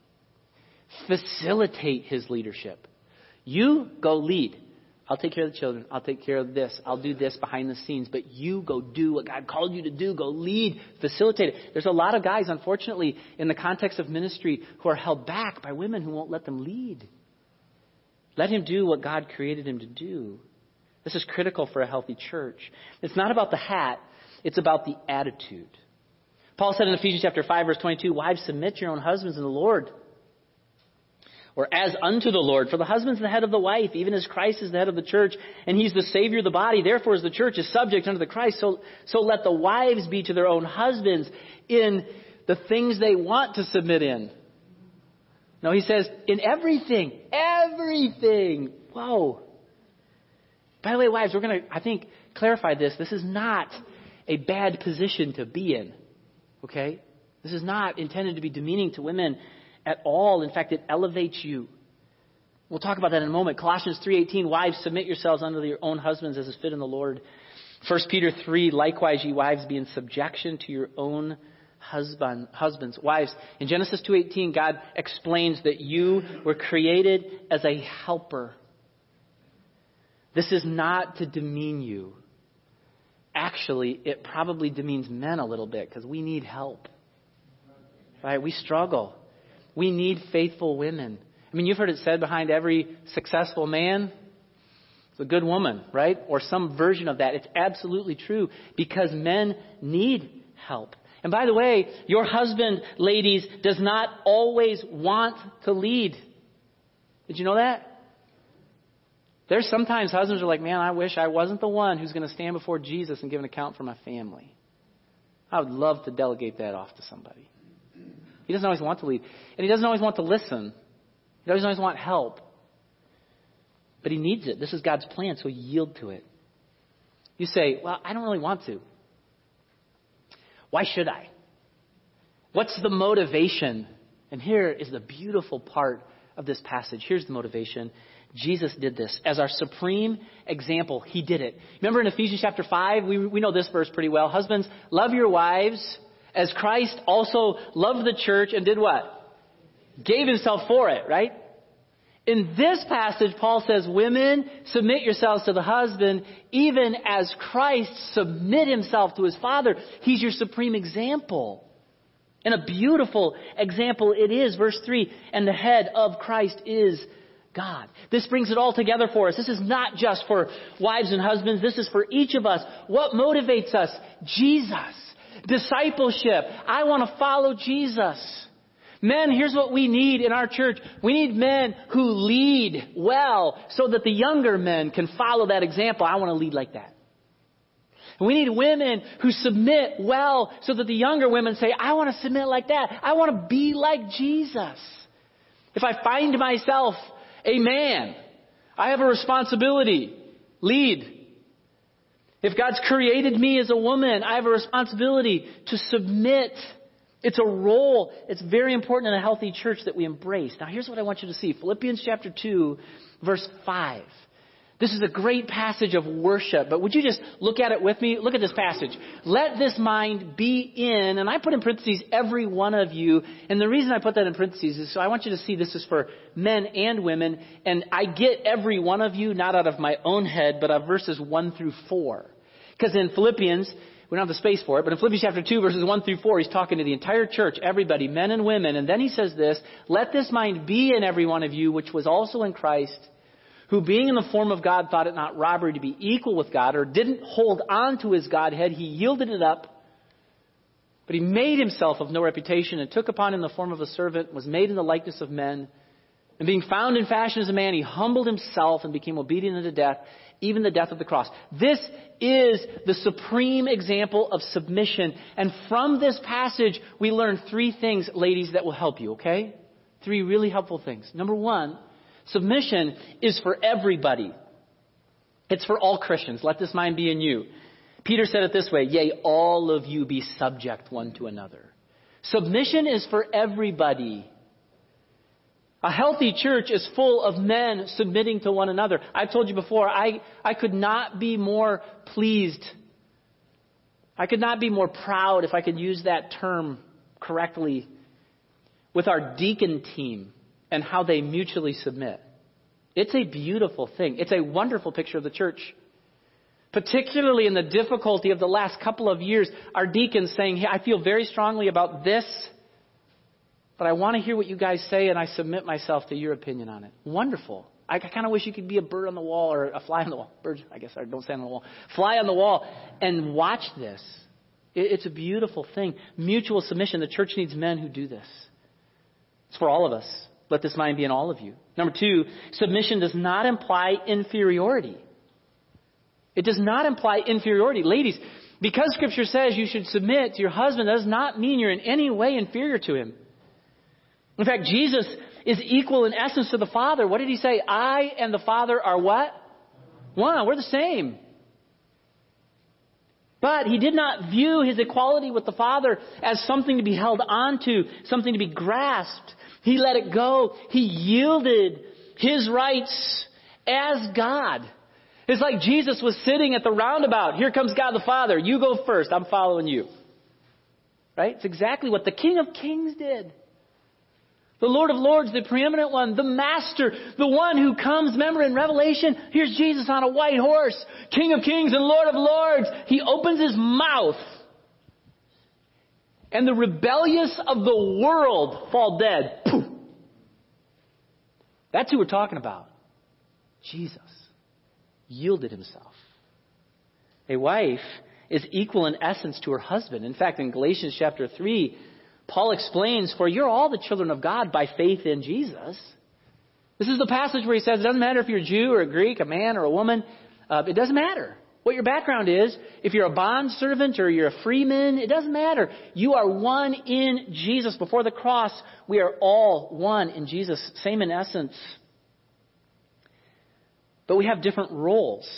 Facilitate his leadership. You go lead. I'll take care of the children. I'll take care of this. I'll do this behind the scenes. But you go do what God called you to do. Go lead. Facilitate it. There's a lot of guys, unfortunately, in the context of ministry who are held back by women who won't let them lead. Let him do what God created him to do. This is critical for a healthy church. It's not about the hat. It's about the attitude. Paul said in Ephesians chapter 5, verse 22, wives, submit your own husbands in the Lord, or as unto the Lord. For the husband is the head of the wife, even as Christ is the head of the church, and he's the Savior of the body. Therefore, as the church is subject unto the Christ, so let the wives be to their own husbands in the things they want to submit in. No, he says, in everything. Everything. Whoa. By the way, wives, we're going to, I think, clarify this. This is not a bad position to be in. Okay? This is not intended to be demeaning to women at all. In fact, it elevates you. We'll talk about that in a moment. Colossians 3:18, wives, submit yourselves unto your own husbands as is fit in the Lord. 1 Peter 3, likewise, ye wives, be in subjection to your own husbands. Wives, in Genesis 2:18, God explains that you were created as a helper. This is not to demean you. Actually, it probably demeans men a little bit because we need help. Right? We struggle. We need faithful women. I mean, you've heard it said behind every successful man is a good woman, right? Or some version of that. It's absolutely true because men need help. And by the way, your husband, ladies, does not always want to lead. Did you know that? There's sometimes husbands are like, man, I wish I wasn't the one who's going to stand before Jesus and give an account for my family. I would love to delegate that off to somebody. He doesn't always want to lead. And he doesn't always want to listen. He doesn't always want help. But he needs it. This is God's plan, so yield to it. You say, well, I don't really want to. Why should I? What's the motivation? And here is the beautiful part of this passage. Here's the motivation. Jesus did this. As our supreme example, he did it. Remember in Ephesians chapter 5, we know this verse pretty well. Husbands, love your wives as Christ also loved the church and did what? Gave himself for it, right? In this passage, Paul says, women, submit yourselves to the husband, even as Christ submit himself to his Father. He's your supreme example. And a beautiful example it is. Verse 3, and the head of Christ is God. This brings it all together for us. This is not just for wives and husbands. This is for each of us. What motivates us? Jesus. Discipleship. I want to follow Jesus. Men, here's what we need in our church. We need men who lead well so that the younger men can follow that example. I want to lead like that. We need women who submit well so that the younger women say, I want to submit like that. I want to be like Jesus. If I find myself a man, I have a responsibility Lead. If God's created me as a woman, I have a responsibility to submit. It's a role. It's very important in a healthy church that we embrace. Now, here's what I want you to see. Philippians chapter 2, verse 5. This is a great passage of worship, but would you just look at it with me? Look at this passage. Let this mind be in, and I put in parentheses every one of you, and the reason I put that in parentheses is so I want you to see this is for men and women, and I get every one of you, not out of my own head, but of verses 1 through 4. Because in Philippians, we don't have the space for it, but in Philippians chapter 2, verses 1 through 4, he's talking to the entire church, everybody, men and women, and then he says this, let this mind be in every one of you, which was also in Christ, who being in the form of God thought it not robbery to be equal with God, or didn't hold on to his Godhead. He yielded it up, but he made himself of no reputation and took upon him the form of a servant, was made in the likeness of men. And being found in fashion as a man, he humbled himself and became obedient unto death, even the death of the cross. This is the supreme example of submission. And from this passage, we learn 3 things, ladies, that will help you, okay? 3 really helpful things. Number 1, submission is for everybody. It's for all Christians. Let this mind be in you. Peter said it this way, yea, all of you be subject one to another. Submission is for everybody. A healthy church is full of men submitting to one another. I've told you before, I could not be more pleased. I could not be more proud, if I could use that term correctly, with our deacon team and how they mutually submit. It's a beautiful thing. It's a wonderful picture of the church. Particularly in the difficulty of the last couple of years, our deacons saying, hey, I feel very strongly about this, but I want to hear what you guys say, and I submit myself to your opinion on it. Wonderful. I kind of wish you could be a bird on the wall, or a fly on the wall. Birds, I guess, don't stand on the wall. Fly on the wall and watch this. It's a beautiful thing. Mutual submission. The church needs men who do this. It's for all of us. Let this mind be in all of you. Number 2, submission does not imply inferiority. It does not imply inferiority. Ladies, because Scripture says you should submit to your husband, does not mean you're in any way inferior to him. In fact, Jesus is equal in essence to the Father. What did he say? I and the Father are what? One. We're the same. But he did not view his equality with the Father as something to be held onto, something to be grasped. He let it go. He yielded his rights as God. It's like Jesus was sitting at the roundabout. Here comes God the Father. You go first. I'm following you. Right? It's exactly what the King of Kings did. The Lord of Lords, the preeminent one, the Master, the one who comes, remember in Revelation, here's Jesus on a white horse, King of Kings and Lord of Lords. He opens his mouth, and the rebellious of the world fall dead. Poof. That's who we're talking about. Jesus yielded himself. A wife is equal in essence to her husband. In fact, in Galatians chapter 3, Paul explains, for you're all the children of God by faith in Jesus. This is the passage where he says it doesn't matter if you're a Jew or a Greek, a man or a woman. It doesn't matter what your background is. If you're a bond servant or you're a freeman, it doesn't matter. You are one in Jesus. Before the cross, we are all one in Jesus. Same in essence. But we have different roles.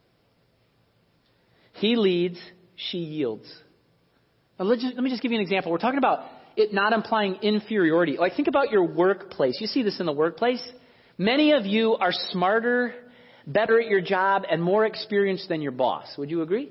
He leads, she yields. Now let me just give you an example. We're talking about it not implying inferiority. Like, think about your workplace. You see this in the workplace. Many of you are smarter, better at your job, and more experienced than your boss. Would you agree?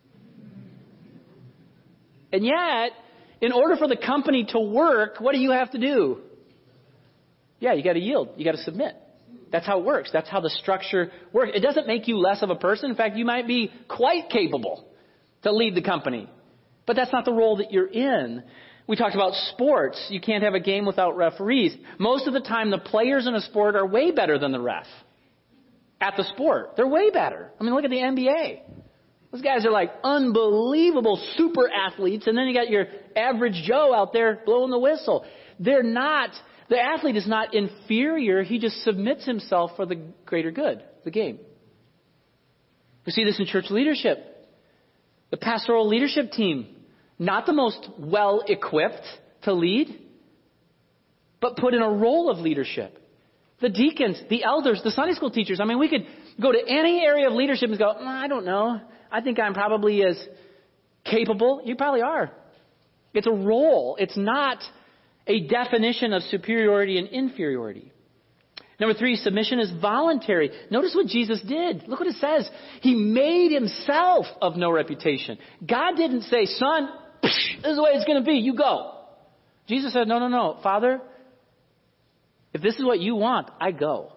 And yet, in order for the company to work, what do you have to do? Yeah, you got to yield. You got to submit. That's how it works. That's how the structure works. It doesn't make you less of a person. In fact, you might be quite capable to lead the company. But that's not the role that you're in. We talked about sports. You can't have a game without referees. Most of the time, the players in a sport are way better than the ref at the sport. They're way better. I mean, look at the NBA. Those guys are like unbelievable super athletes. And then you got your average Joe out there blowing the whistle. They're not, the athlete is not inferior. He just submits himself for the greater good, the game. We see this in church leadership. The pastoral leadership team, not the most well-equipped to lead, but put in a role of leadership. The deacons, the elders, the Sunday school teachers. I mean, we could go to any area of leadership and go, I don't know. I think I'm probably as capable. You probably are. It's a role. It's not a definition of superiority and inferiority. Number 3, submission is voluntary. Notice what Jesus did. Look what it says. He made himself of no reputation. God didn't say, son, this is the way it's going to be. You go. Jesus said, no. Father, if this is what you want, I go.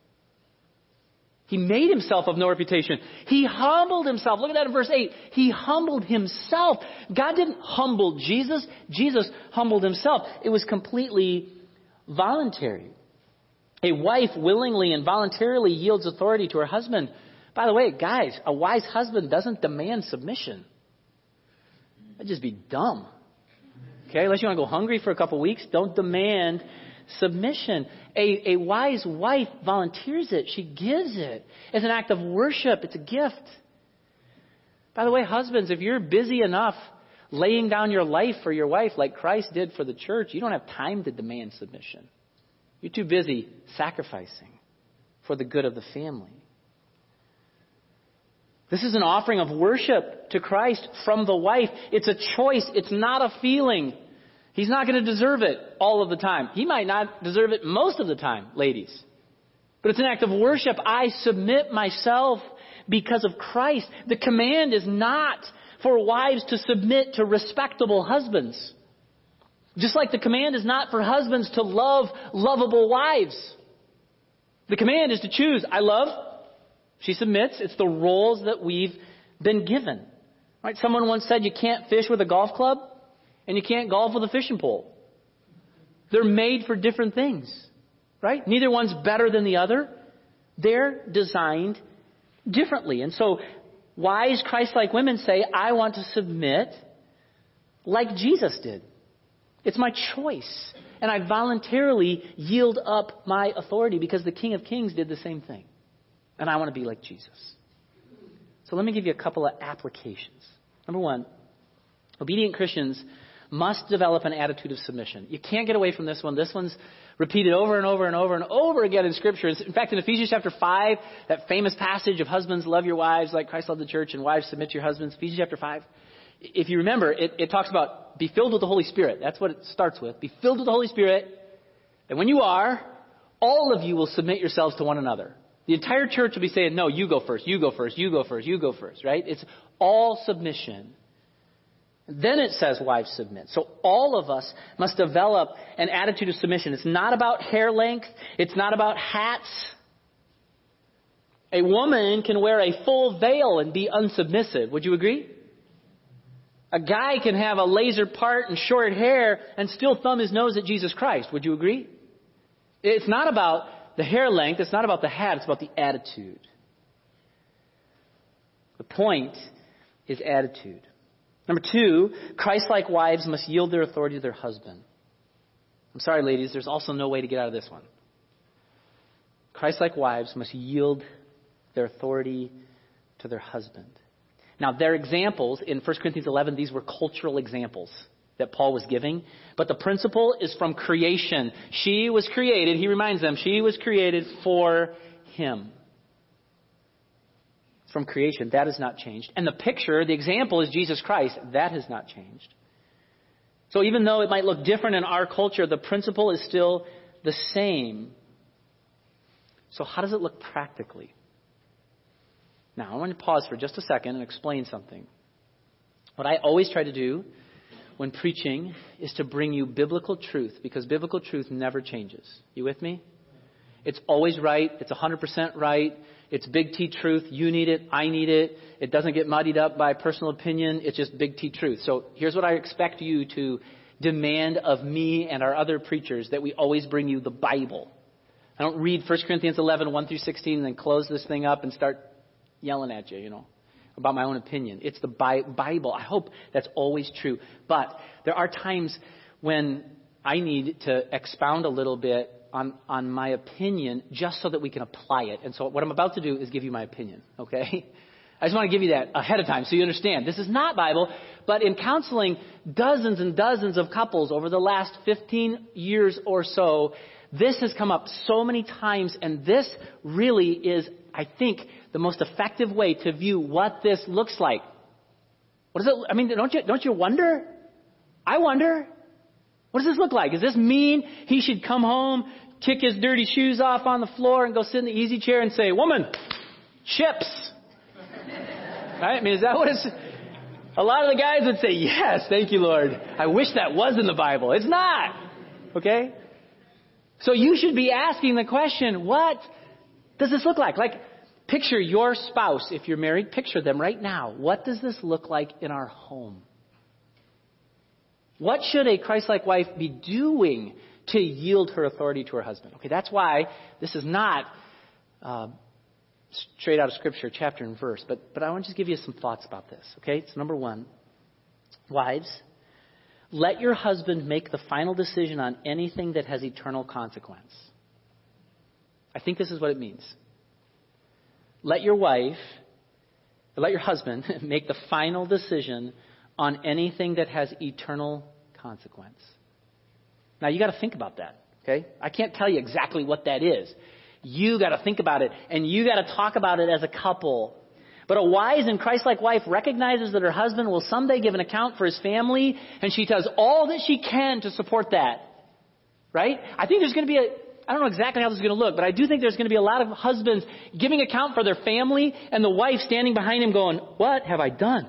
He made himself of no reputation. He humbled himself. Look at that in verse 8. He humbled himself. God didn't humble Jesus. Jesus humbled himself. It was completely voluntary. A wife willingly and voluntarily yields authority to her husband. By the way, guys, a wise husband doesn't demand submission. That'd just be dumb. Okay, unless you want to go hungry for a couple weeks, don't demand submission. A wise wife volunteers it. She gives it. It's an act of worship. It's a gift. By the way, husbands, if you're busy enough laying down your life for your wife like Christ did for the church, you don't have time to demand submission. You're too busy sacrificing for the good of the family. This is an offering of worship to Christ from the wife. It's a choice. It's not a feeling. He's not going to deserve it all of the time. He might not deserve it most of the time, ladies. But it's an act of worship. I submit myself because of Christ. The command is not for wives to submit to respectable husbands. Just like the command is not for husbands to love lovable wives. The command is to choose. I love. She submits. It's the roles that we've been given. Right? Someone once said you can't fish with a golf club and you can't golf with a fishing pole. They're made for different things. Right? Neither one's better than the other. They're designed differently. And so wise Christ-like women say, I want to submit like Jesus did. It's my choice. And I voluntarily yield up my authority because the King of Kings did the same thing. And I want to be like Jesus. So let me give you a couple of applications. Number 1, obedient Christians must develop an attitude of submission. You can't get away from this one. This one's repeated over and over and over and over again in Scripture. In fact, in Ephesians chapter 5, that famous passage of husbands love your wives like Christ loved the church and wives submit to your husbands, Ephesians chapter 5. If you remember, it talks about be filled with the Holy Spirit. That's what it starts with. Be filled with the Holy Spirit. And when you are, all of you will submit yourselves to one another. The entire church will be saying, no, you go first, you go first, you go first, you go first, right? It's all submission. Then it says wives submit. So all of us must develop an attitude of submission. It's not about hair length. It's not about hats. A woman can wear a full veil and be unsubmissive. Would you agree? A guy can have a laser part and short hair and still thumb his nose at Jesus Christ. Would you agree? It's not about the hair length. It's not about the hat. It's about the attitude. The point is attitude. Number 2, Christ-like wives must yield their authority to their husband. I'm sorry, ladies, there's also no way to get out of this one. Christ-like wives must yield their authority to their husband. Now, their examples in 1 Corinthians 11, these were cultural examples that Paul was giving. But the principle is from creation. She was created, he reminds them, she was created for him. From creation, that has not changed. And the picture, the example is Jesus Christ. That has not changed. So even though it might look different in our culture, the principle is still the same. So how does it look practically? Now, I want to pause for just a second and explain something. What I always try to do when preaching is to bring you biblical truth, because biblical truth never changes. You with me? It's always right. It's 100% right. It's big T truth. You need it. I need it. It doesn't get muddied up by personal opinion. It's just big T truth. So here's what I expect you to demand of me and our other preachers, that we always bring you the Bible. I don't read 1 Corinthians 11, 1 through 16, and then close this thing up and start yelling at you, about my own opinion. It's the Bible. I hope that's always true. But there are times when I need to expound a little bit on my opinion just so that we can apply it. And so what I'm about to do is give you my opinion, okay? I just want to give you that ahead of time so you understand. This is not Bible, but in counseling dozens and dozens of couples over the last 15 years or so, this has come up so many times, and this really is, I think, the most effective way to view what this looks like. What is it? I mean, don't you wonder? I wonder. What does this look like? Does this mean he should come home, kick his dirty shoes off on the floor, and go sit in the easy chair and say, "Woman, chips"? Right? I mean, is that what it's... A lot of the guys would say, "Yes, thank you, Lord. I wish that was in the Bible." It's not. Okay? So you should be asking the question, what does this look like? Like, picture your spouse. If you're married, picture them right now. What does this look like in our home? What should a Christ-like wife be doing to yield her authority to her husband? Okay, that's why this is not straight out of Scripture, chapter and verse. But I want to just give you some thoughts about this. Okay, so number one, wives, let your husband make the final decision on anything that has eternal consequence. I think this is what it means. Let your husband make the final decision on anything that has eternal consequence. Now, you got to think about that, okay? I can't tell you exactly what that is. You got to think about it, and you got to talk about it as a couple. But a wise and Christ-like wife recognizes that her husband will someday give an account for his family, and she does all that she can to support that, right? I think there's going to be I don't know exactly how this is going to look, but I do think there's going to be a lot of husbands giving account for their family, and the wife standing behind him going, "What have I done?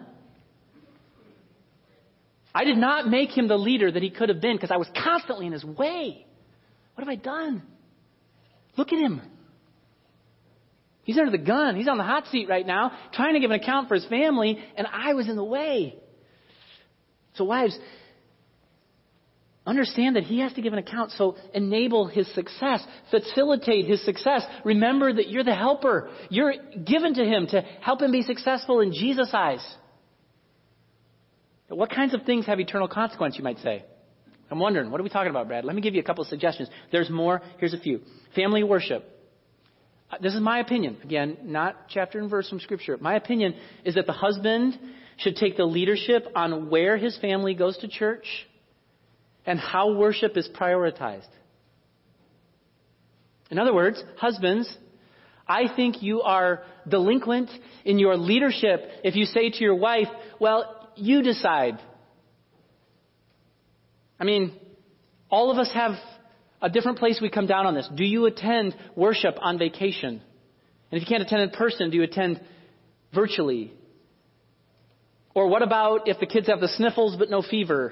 I did not make him the leader that he could have been because I was constantly in his way. What have I done? Look at him. He's under the gun. He's on the hot seat right now, trying to give an account for his family, and I was in the way." So wives, understand that he has to give an account, so enable his success, facilitate his success. Remember that you're the helper. You're given to him to help him be successful in Jesus' eyes. What kinds of things have eternal consequence, you might say? I'm wondering, what are we talking about, Brad? Let me give you a couple of suggestions. There's more. Here's a few. Family worship. This is my opinion. Again, not chapter and verse from Scripture. My opinion is that the husband should take the leadership on where his family goes to church and how worship is prioritized. In other words, husbands, I think you are delinquent in your leadership if you say to your wife, "Well, you decide." I mean, all of us have a different place we come down on this. Do you attend worship on vacation? And if you can't attend in person, do you attend virtually? Or what about if the kids have the sniffles but no fever?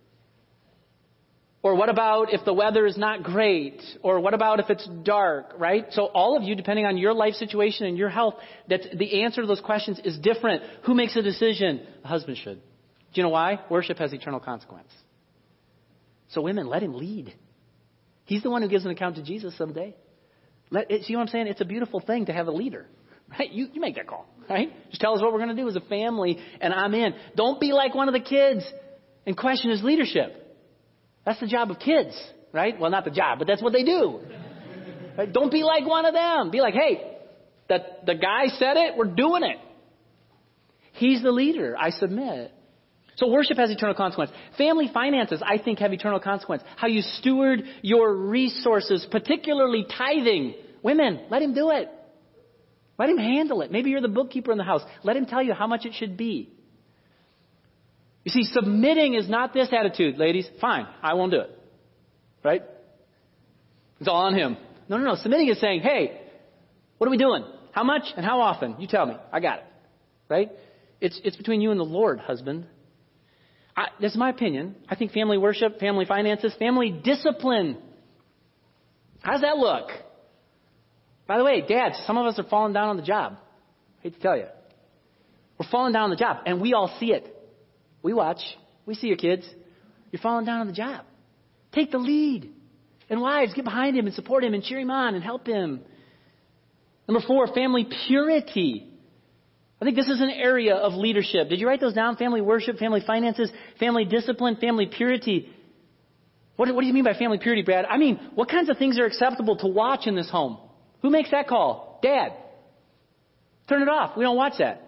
Or what about if the weather is not great? Or what about if it's dark, right? So all of you, depending on your life situation and your health, the answer to those questions is different. Who makes a decision? The husband should. Do you know why? Worship has eternal consequence. So women, let him lead. He's the one who gives an account to Jesus someday. See what I'm saying? It's a beautiful thing to have a leader, right? You make that call, right? Just tell us what we're going to do as a family, and I'm in. Don't be like one of the kids and question his leadership. That's the job of kids, right? Well, not the job, but that's what they do. Right? Don't be like one of them. Be like, "Hey, the guy said it, we're doing it. He's the leader, I submit." So worship has eternal consequence. Family finances, I think, have eternal consequence. How you steward your resources, particularly tithing. Women, let him do it. Let him handle it. Maybe you're the bookkeeper in the house. Let him tell you how much it should be. You see, submitting is not this attitude, ladies. Fine, I won't do it. Right? It's all on him. No. Submitting is saying, "Hey, what are we doing? How much and how often? You tell me. I got it." Right? It's between you and the Lord, husband. This is my opinion. I think family worship, family finances, family discipline. How does that look? By the way, dads, some of us are falling down on the job. I hate to tell you. We're falling down on the job, and we all see it. We watch. We see your kids. You're falling down on the job. Take the lead. And wives, get behind him and support him and cheer him on and help him. Number 4, family purity. I think this is an area of leadership. Did you write those down? Family worship, family finances, family discipline, family purity. What do you mean by family purity, Brad? I mean, what kinds of things are acceptable to watch in this home? Who makes that call? Dad. Turn it off. We don't watch that.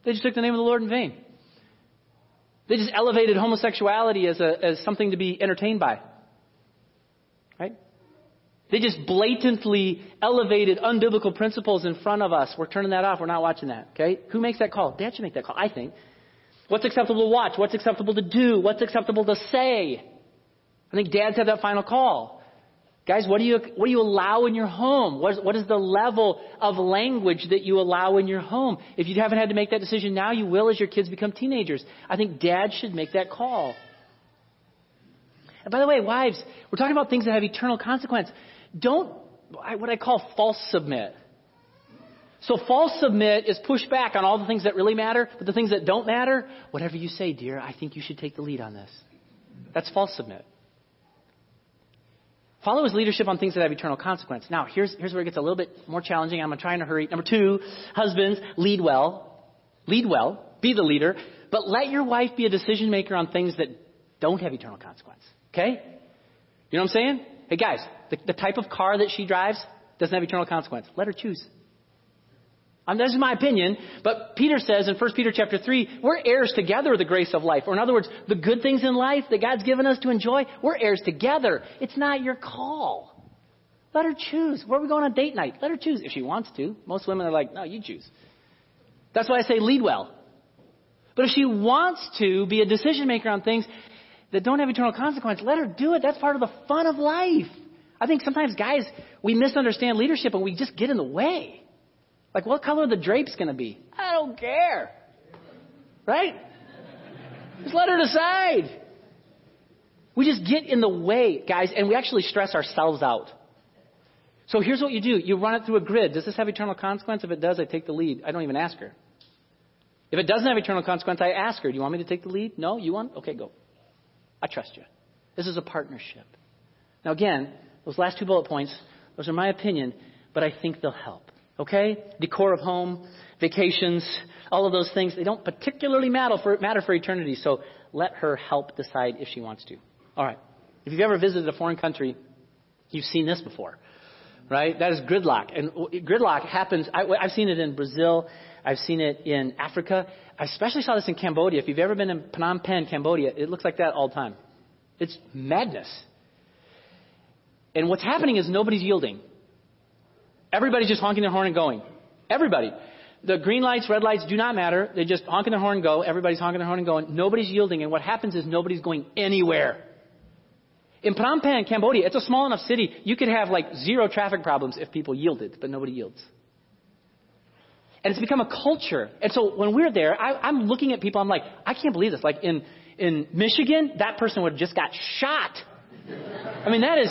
They just took the name of the Lord in vain. They just elevated homosexuality as something to be entertained by. Right? They just blatantly elevated unbiblical principles in front of us. We're turning that off. We're not watching that. Okay? Who makes that call? Dad should make that call, I think. What's acceptable to watch? What's acceptable to do? What's acceptable to say? I think dads have that final call. Guys, what do you allow in your home? What is the level of language that you allow in your home? If you haven't had to make that decision now, you will as your kids become teenagers. I think dad should make that call. And by the way, wives, we're talking about things that have eternal consequence. Don't, what I call false submit. So false submit is push back on all the things that really matter, but the things that don't matter, whatever you say, dear, I think you should take the lead on this. That's false submit. Follow his leadership on things that have eternal consequence. Now, here's where it gets a little bit more challenging. I'm trying to hurry. Number 2, husbands, lead well. Lead well. Be the leader. But let your wife be a decision maker on things that don't have eternal consequence. Okay? You know what I'm saying? Hey, guys, the type of car that she drives doesn't have eternal consequence. Let her choose. This is my opinion, but Peter says in 1 Peter chapter 3, we're heirs together of the grace of life. Or in other words, the good things in life that God's given us to enjoy, we're heirs together. It's not your call. Let her choose. Where are we going on date night? Let her choose if she wants to. Most women are like, no, you choose. That's why I say lead well. But if she wants to be a decision maker on things that don't have eternal consequence, let her do it. That's part of the fun of life. I think sometimes, guys, we misunderstand leadership and we just get in the way. Like, what color are the drapes going to be? I don't care. Right? Just let her decide. We just get in the way, guys, and we actually stress ourselves out. So here's what you do. You run it through a grid. Does this have eternal consequence? If it does, I take the lead. I don't even ask her. If it doesn't have eternal consequence, I ask her, do you want me to take the lead? No? You want? Okay, go. I trust you. This is a partnership. Now, again, those last 2 bullet points, those are my opinion, but I think they'll help. Okay? Decor of home, vacations, all of those things, they don't particularly matter for eternity. So let her help decide if she wants to. All right. If you've ever visited a foreign country, you've seen this before. Right? That is gridlock. And gridlock happens, I've seen it in Brazil. I've seen it in Africa. I especially saw this in Cambodia. If you've ever been in Phnom Penh, Cambodia, it looks like that all the time. It's madness. And what's happening is nobody's yielding. Everybody's just honking their horn and going. Everybody. The green lights, red lights do not matter. They just honking their horn and go. Everybody's honking their horn and going. Nobody's yielding. And what happens is nobody's going anywhere. In Phnom Penh, Cambodia, it's a small enough city. You could have like 0 traffic problems if people yielded, but nobody yields. And it's become a culture. And so when we're there, I'm looking at people. I'm like, I can't believe this. Like in Michigan, that person would have just got shot. I mean, that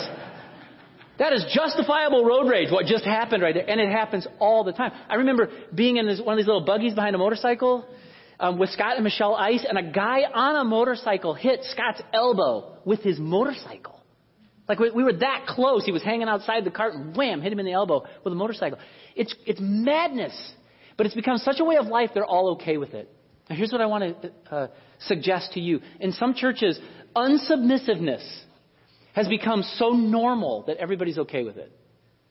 is justifiable road rage, what just happened right there. And it happens all the time. I remember being in one of these little buggies behind a motorcycle with Scott and Michelle Ice, and a guy on a motorcycle hit Scott's elbow with his motorcycle. Like we were that close. He was hanging outside the cart and wham, hit him in the elbow with a motorcycle. It's madness. But it's become such a way of life, they're all okay with it. Now here's what I want to suggest to you. In some churches, unsubmissiveness has become so normal that everybody's okay with it.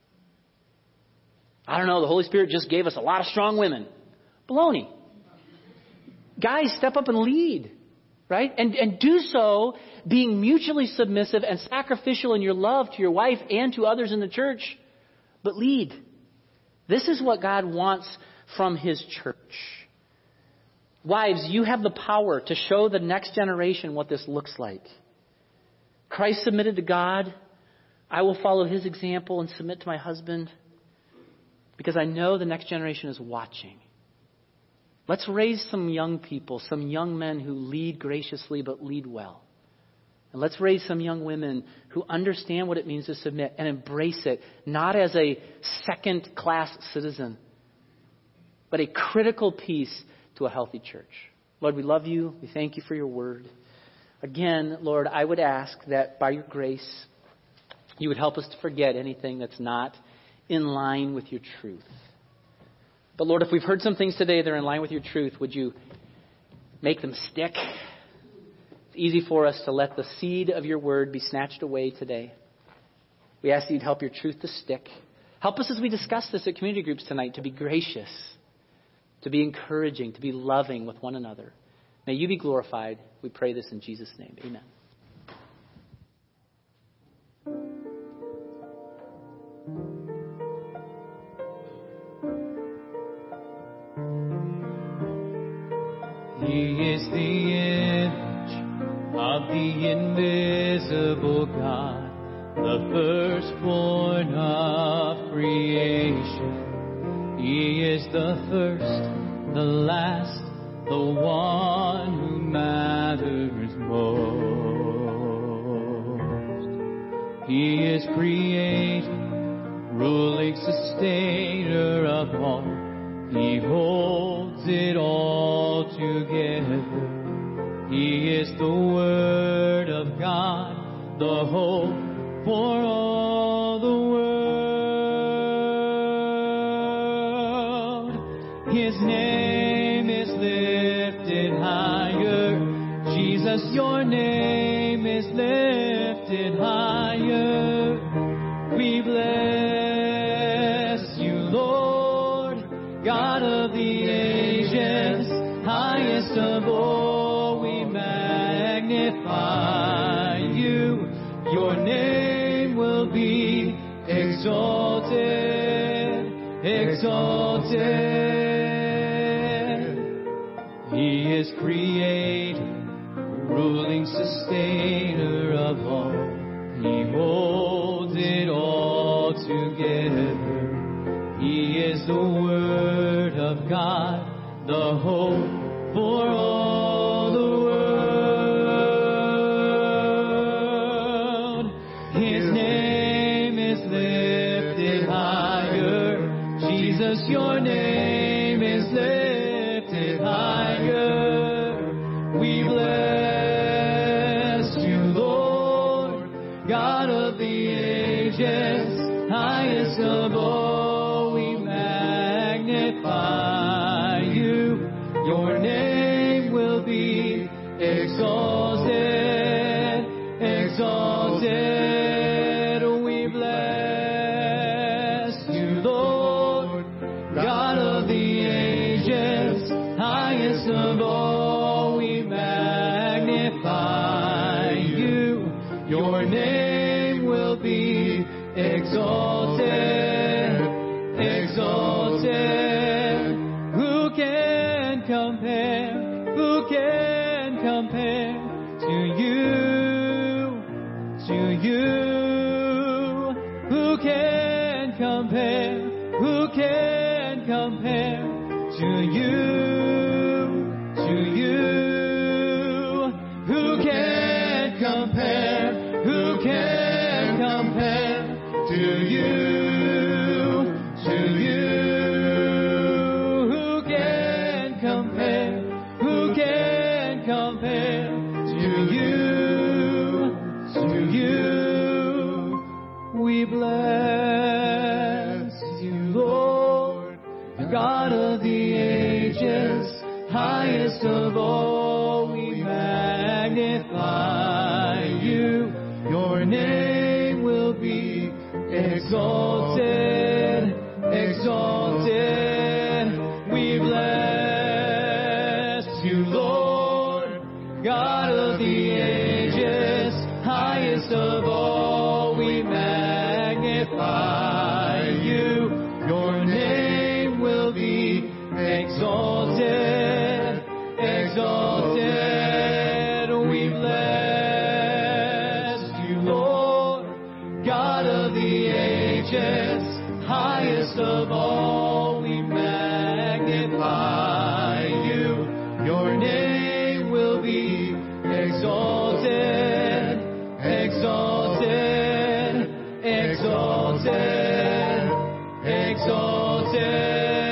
I don't know, the Holy Spirit just gave us a lot of strong women. Baloney. Guys, step up and lead, right? And do so being mutually submissive and sacrificial in your love to your wife and to others in the church. But lead. This is what God wants from His church. Wives, you have the power to show the next generation what this looks like. Christ submitted to God. I will follow His example and submit to my husband because I know the next generation is watching. Let's raise some young people, some young men who lead graciously but lead well. And let's raise some young women who understand what it means to submit and embrace it, not as a second-class citizen, but a critical piece to a healthy church. Lord, we love you. We thank you for your word. Again, Lord, I would ask that by your grace, you would help us to forget anything that's not in line with your truth. But Lord, if we've heard some things today that are in line with your truth, would you make them stick? It's easy for us to let the seed of your word be snatched away today. We ask that you'd help your truth to stick. Help us as we discuss this at community groups tonight to be gracious, to be encouraging, to be loving with one another. May you be glorified. We pray this in Jesus' name. Amen. He is the image of the invisible God, the firstborn of creation. He is the first, the last, the one who matters most. He is creator, ruling sustainer of all. He holds it all together. He is the Word of God, the hope for all the world. His name is lifted higher. Jesus, your name is lifted higher. We bless you, Lord, God of the ages, highest of all, we magnify you. Your name will be exalted, exalted. He is creator, ruling sustainer of all. He holds it all together. He is the Word of God, the hope for all the world. His name is lifted higher. Jesus, your name is lifted higher. We bless you, Lord, God of the ages, highest of all, we magnify you. Your name will be exalted, exalted. We bless you, Lord, God of the ages, highest of all, we magnify you. Your name will be exalted, exalted. Who can compare? Who can compare to you? To you? Who can compare? Who can compare to you? To you? Who can compare? Who can compare to you? To you? Who can compare? Who can compare to you? To you? We bless you, Lord, God of the ages, highest of all, we magnify you. Your name will be exalted, exalted. We bless you, Lord, God of the ages, highest of all, we magnify you. Your name will be exalted, exalted. We bless you, Lord, God of the ages, highest of all, we magnify you. Your name will be exalted, exalted, exalted, exalted.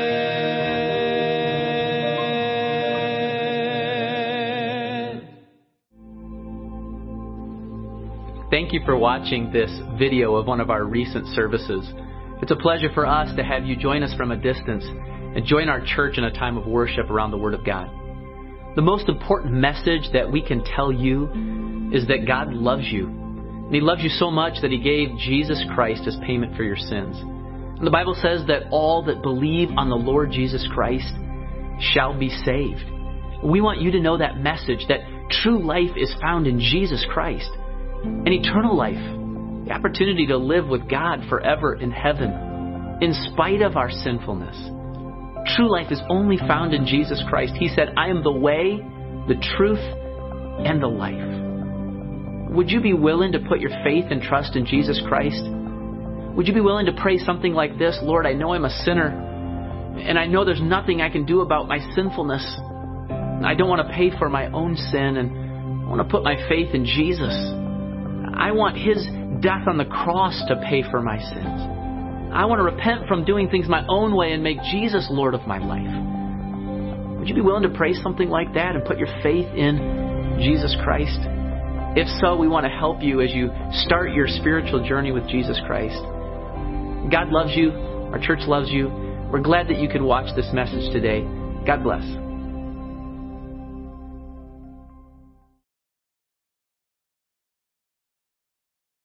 Thank you for watching this video of one of our recent services. It's a pleasure for us to have you join us from a distance and join our church in a time of worship around the Word of God. The most important message that we can tell you is that God loves you. And He loves you so much that He gave Jesus Christ as payment for your sins. And the Bible says that all that believe on the Lord Jesus Christ shall be saved. We want you to know that message, that true life is found in Jesus Christ. An eternal life, the opportunity to live with God forever in heaven, in spite of our sinfulness. True life is only found in Jesus Christ. He said, I am the way, the truth, and the life. Would you be willing to put your faith and trust in Jesus Christ? Would you be willing to pray something like this? Lord, I know I'm a sinner, and I know there's nothing I can do about my sinfulness. I don't want to pay for my own sin, and I want to put my faith in Jesus. I want His death on the cross to pay for my sins. I want to repent from doing things my own way and make Jesus Lord of my life. Would you be willing to pray something like that and put your faith in Jesus Christ? If so, we want to help you as you start your spiritual journey with Jesus Christ. God loves you. Our church loves you. We're glad that you could watch this message today. God bless.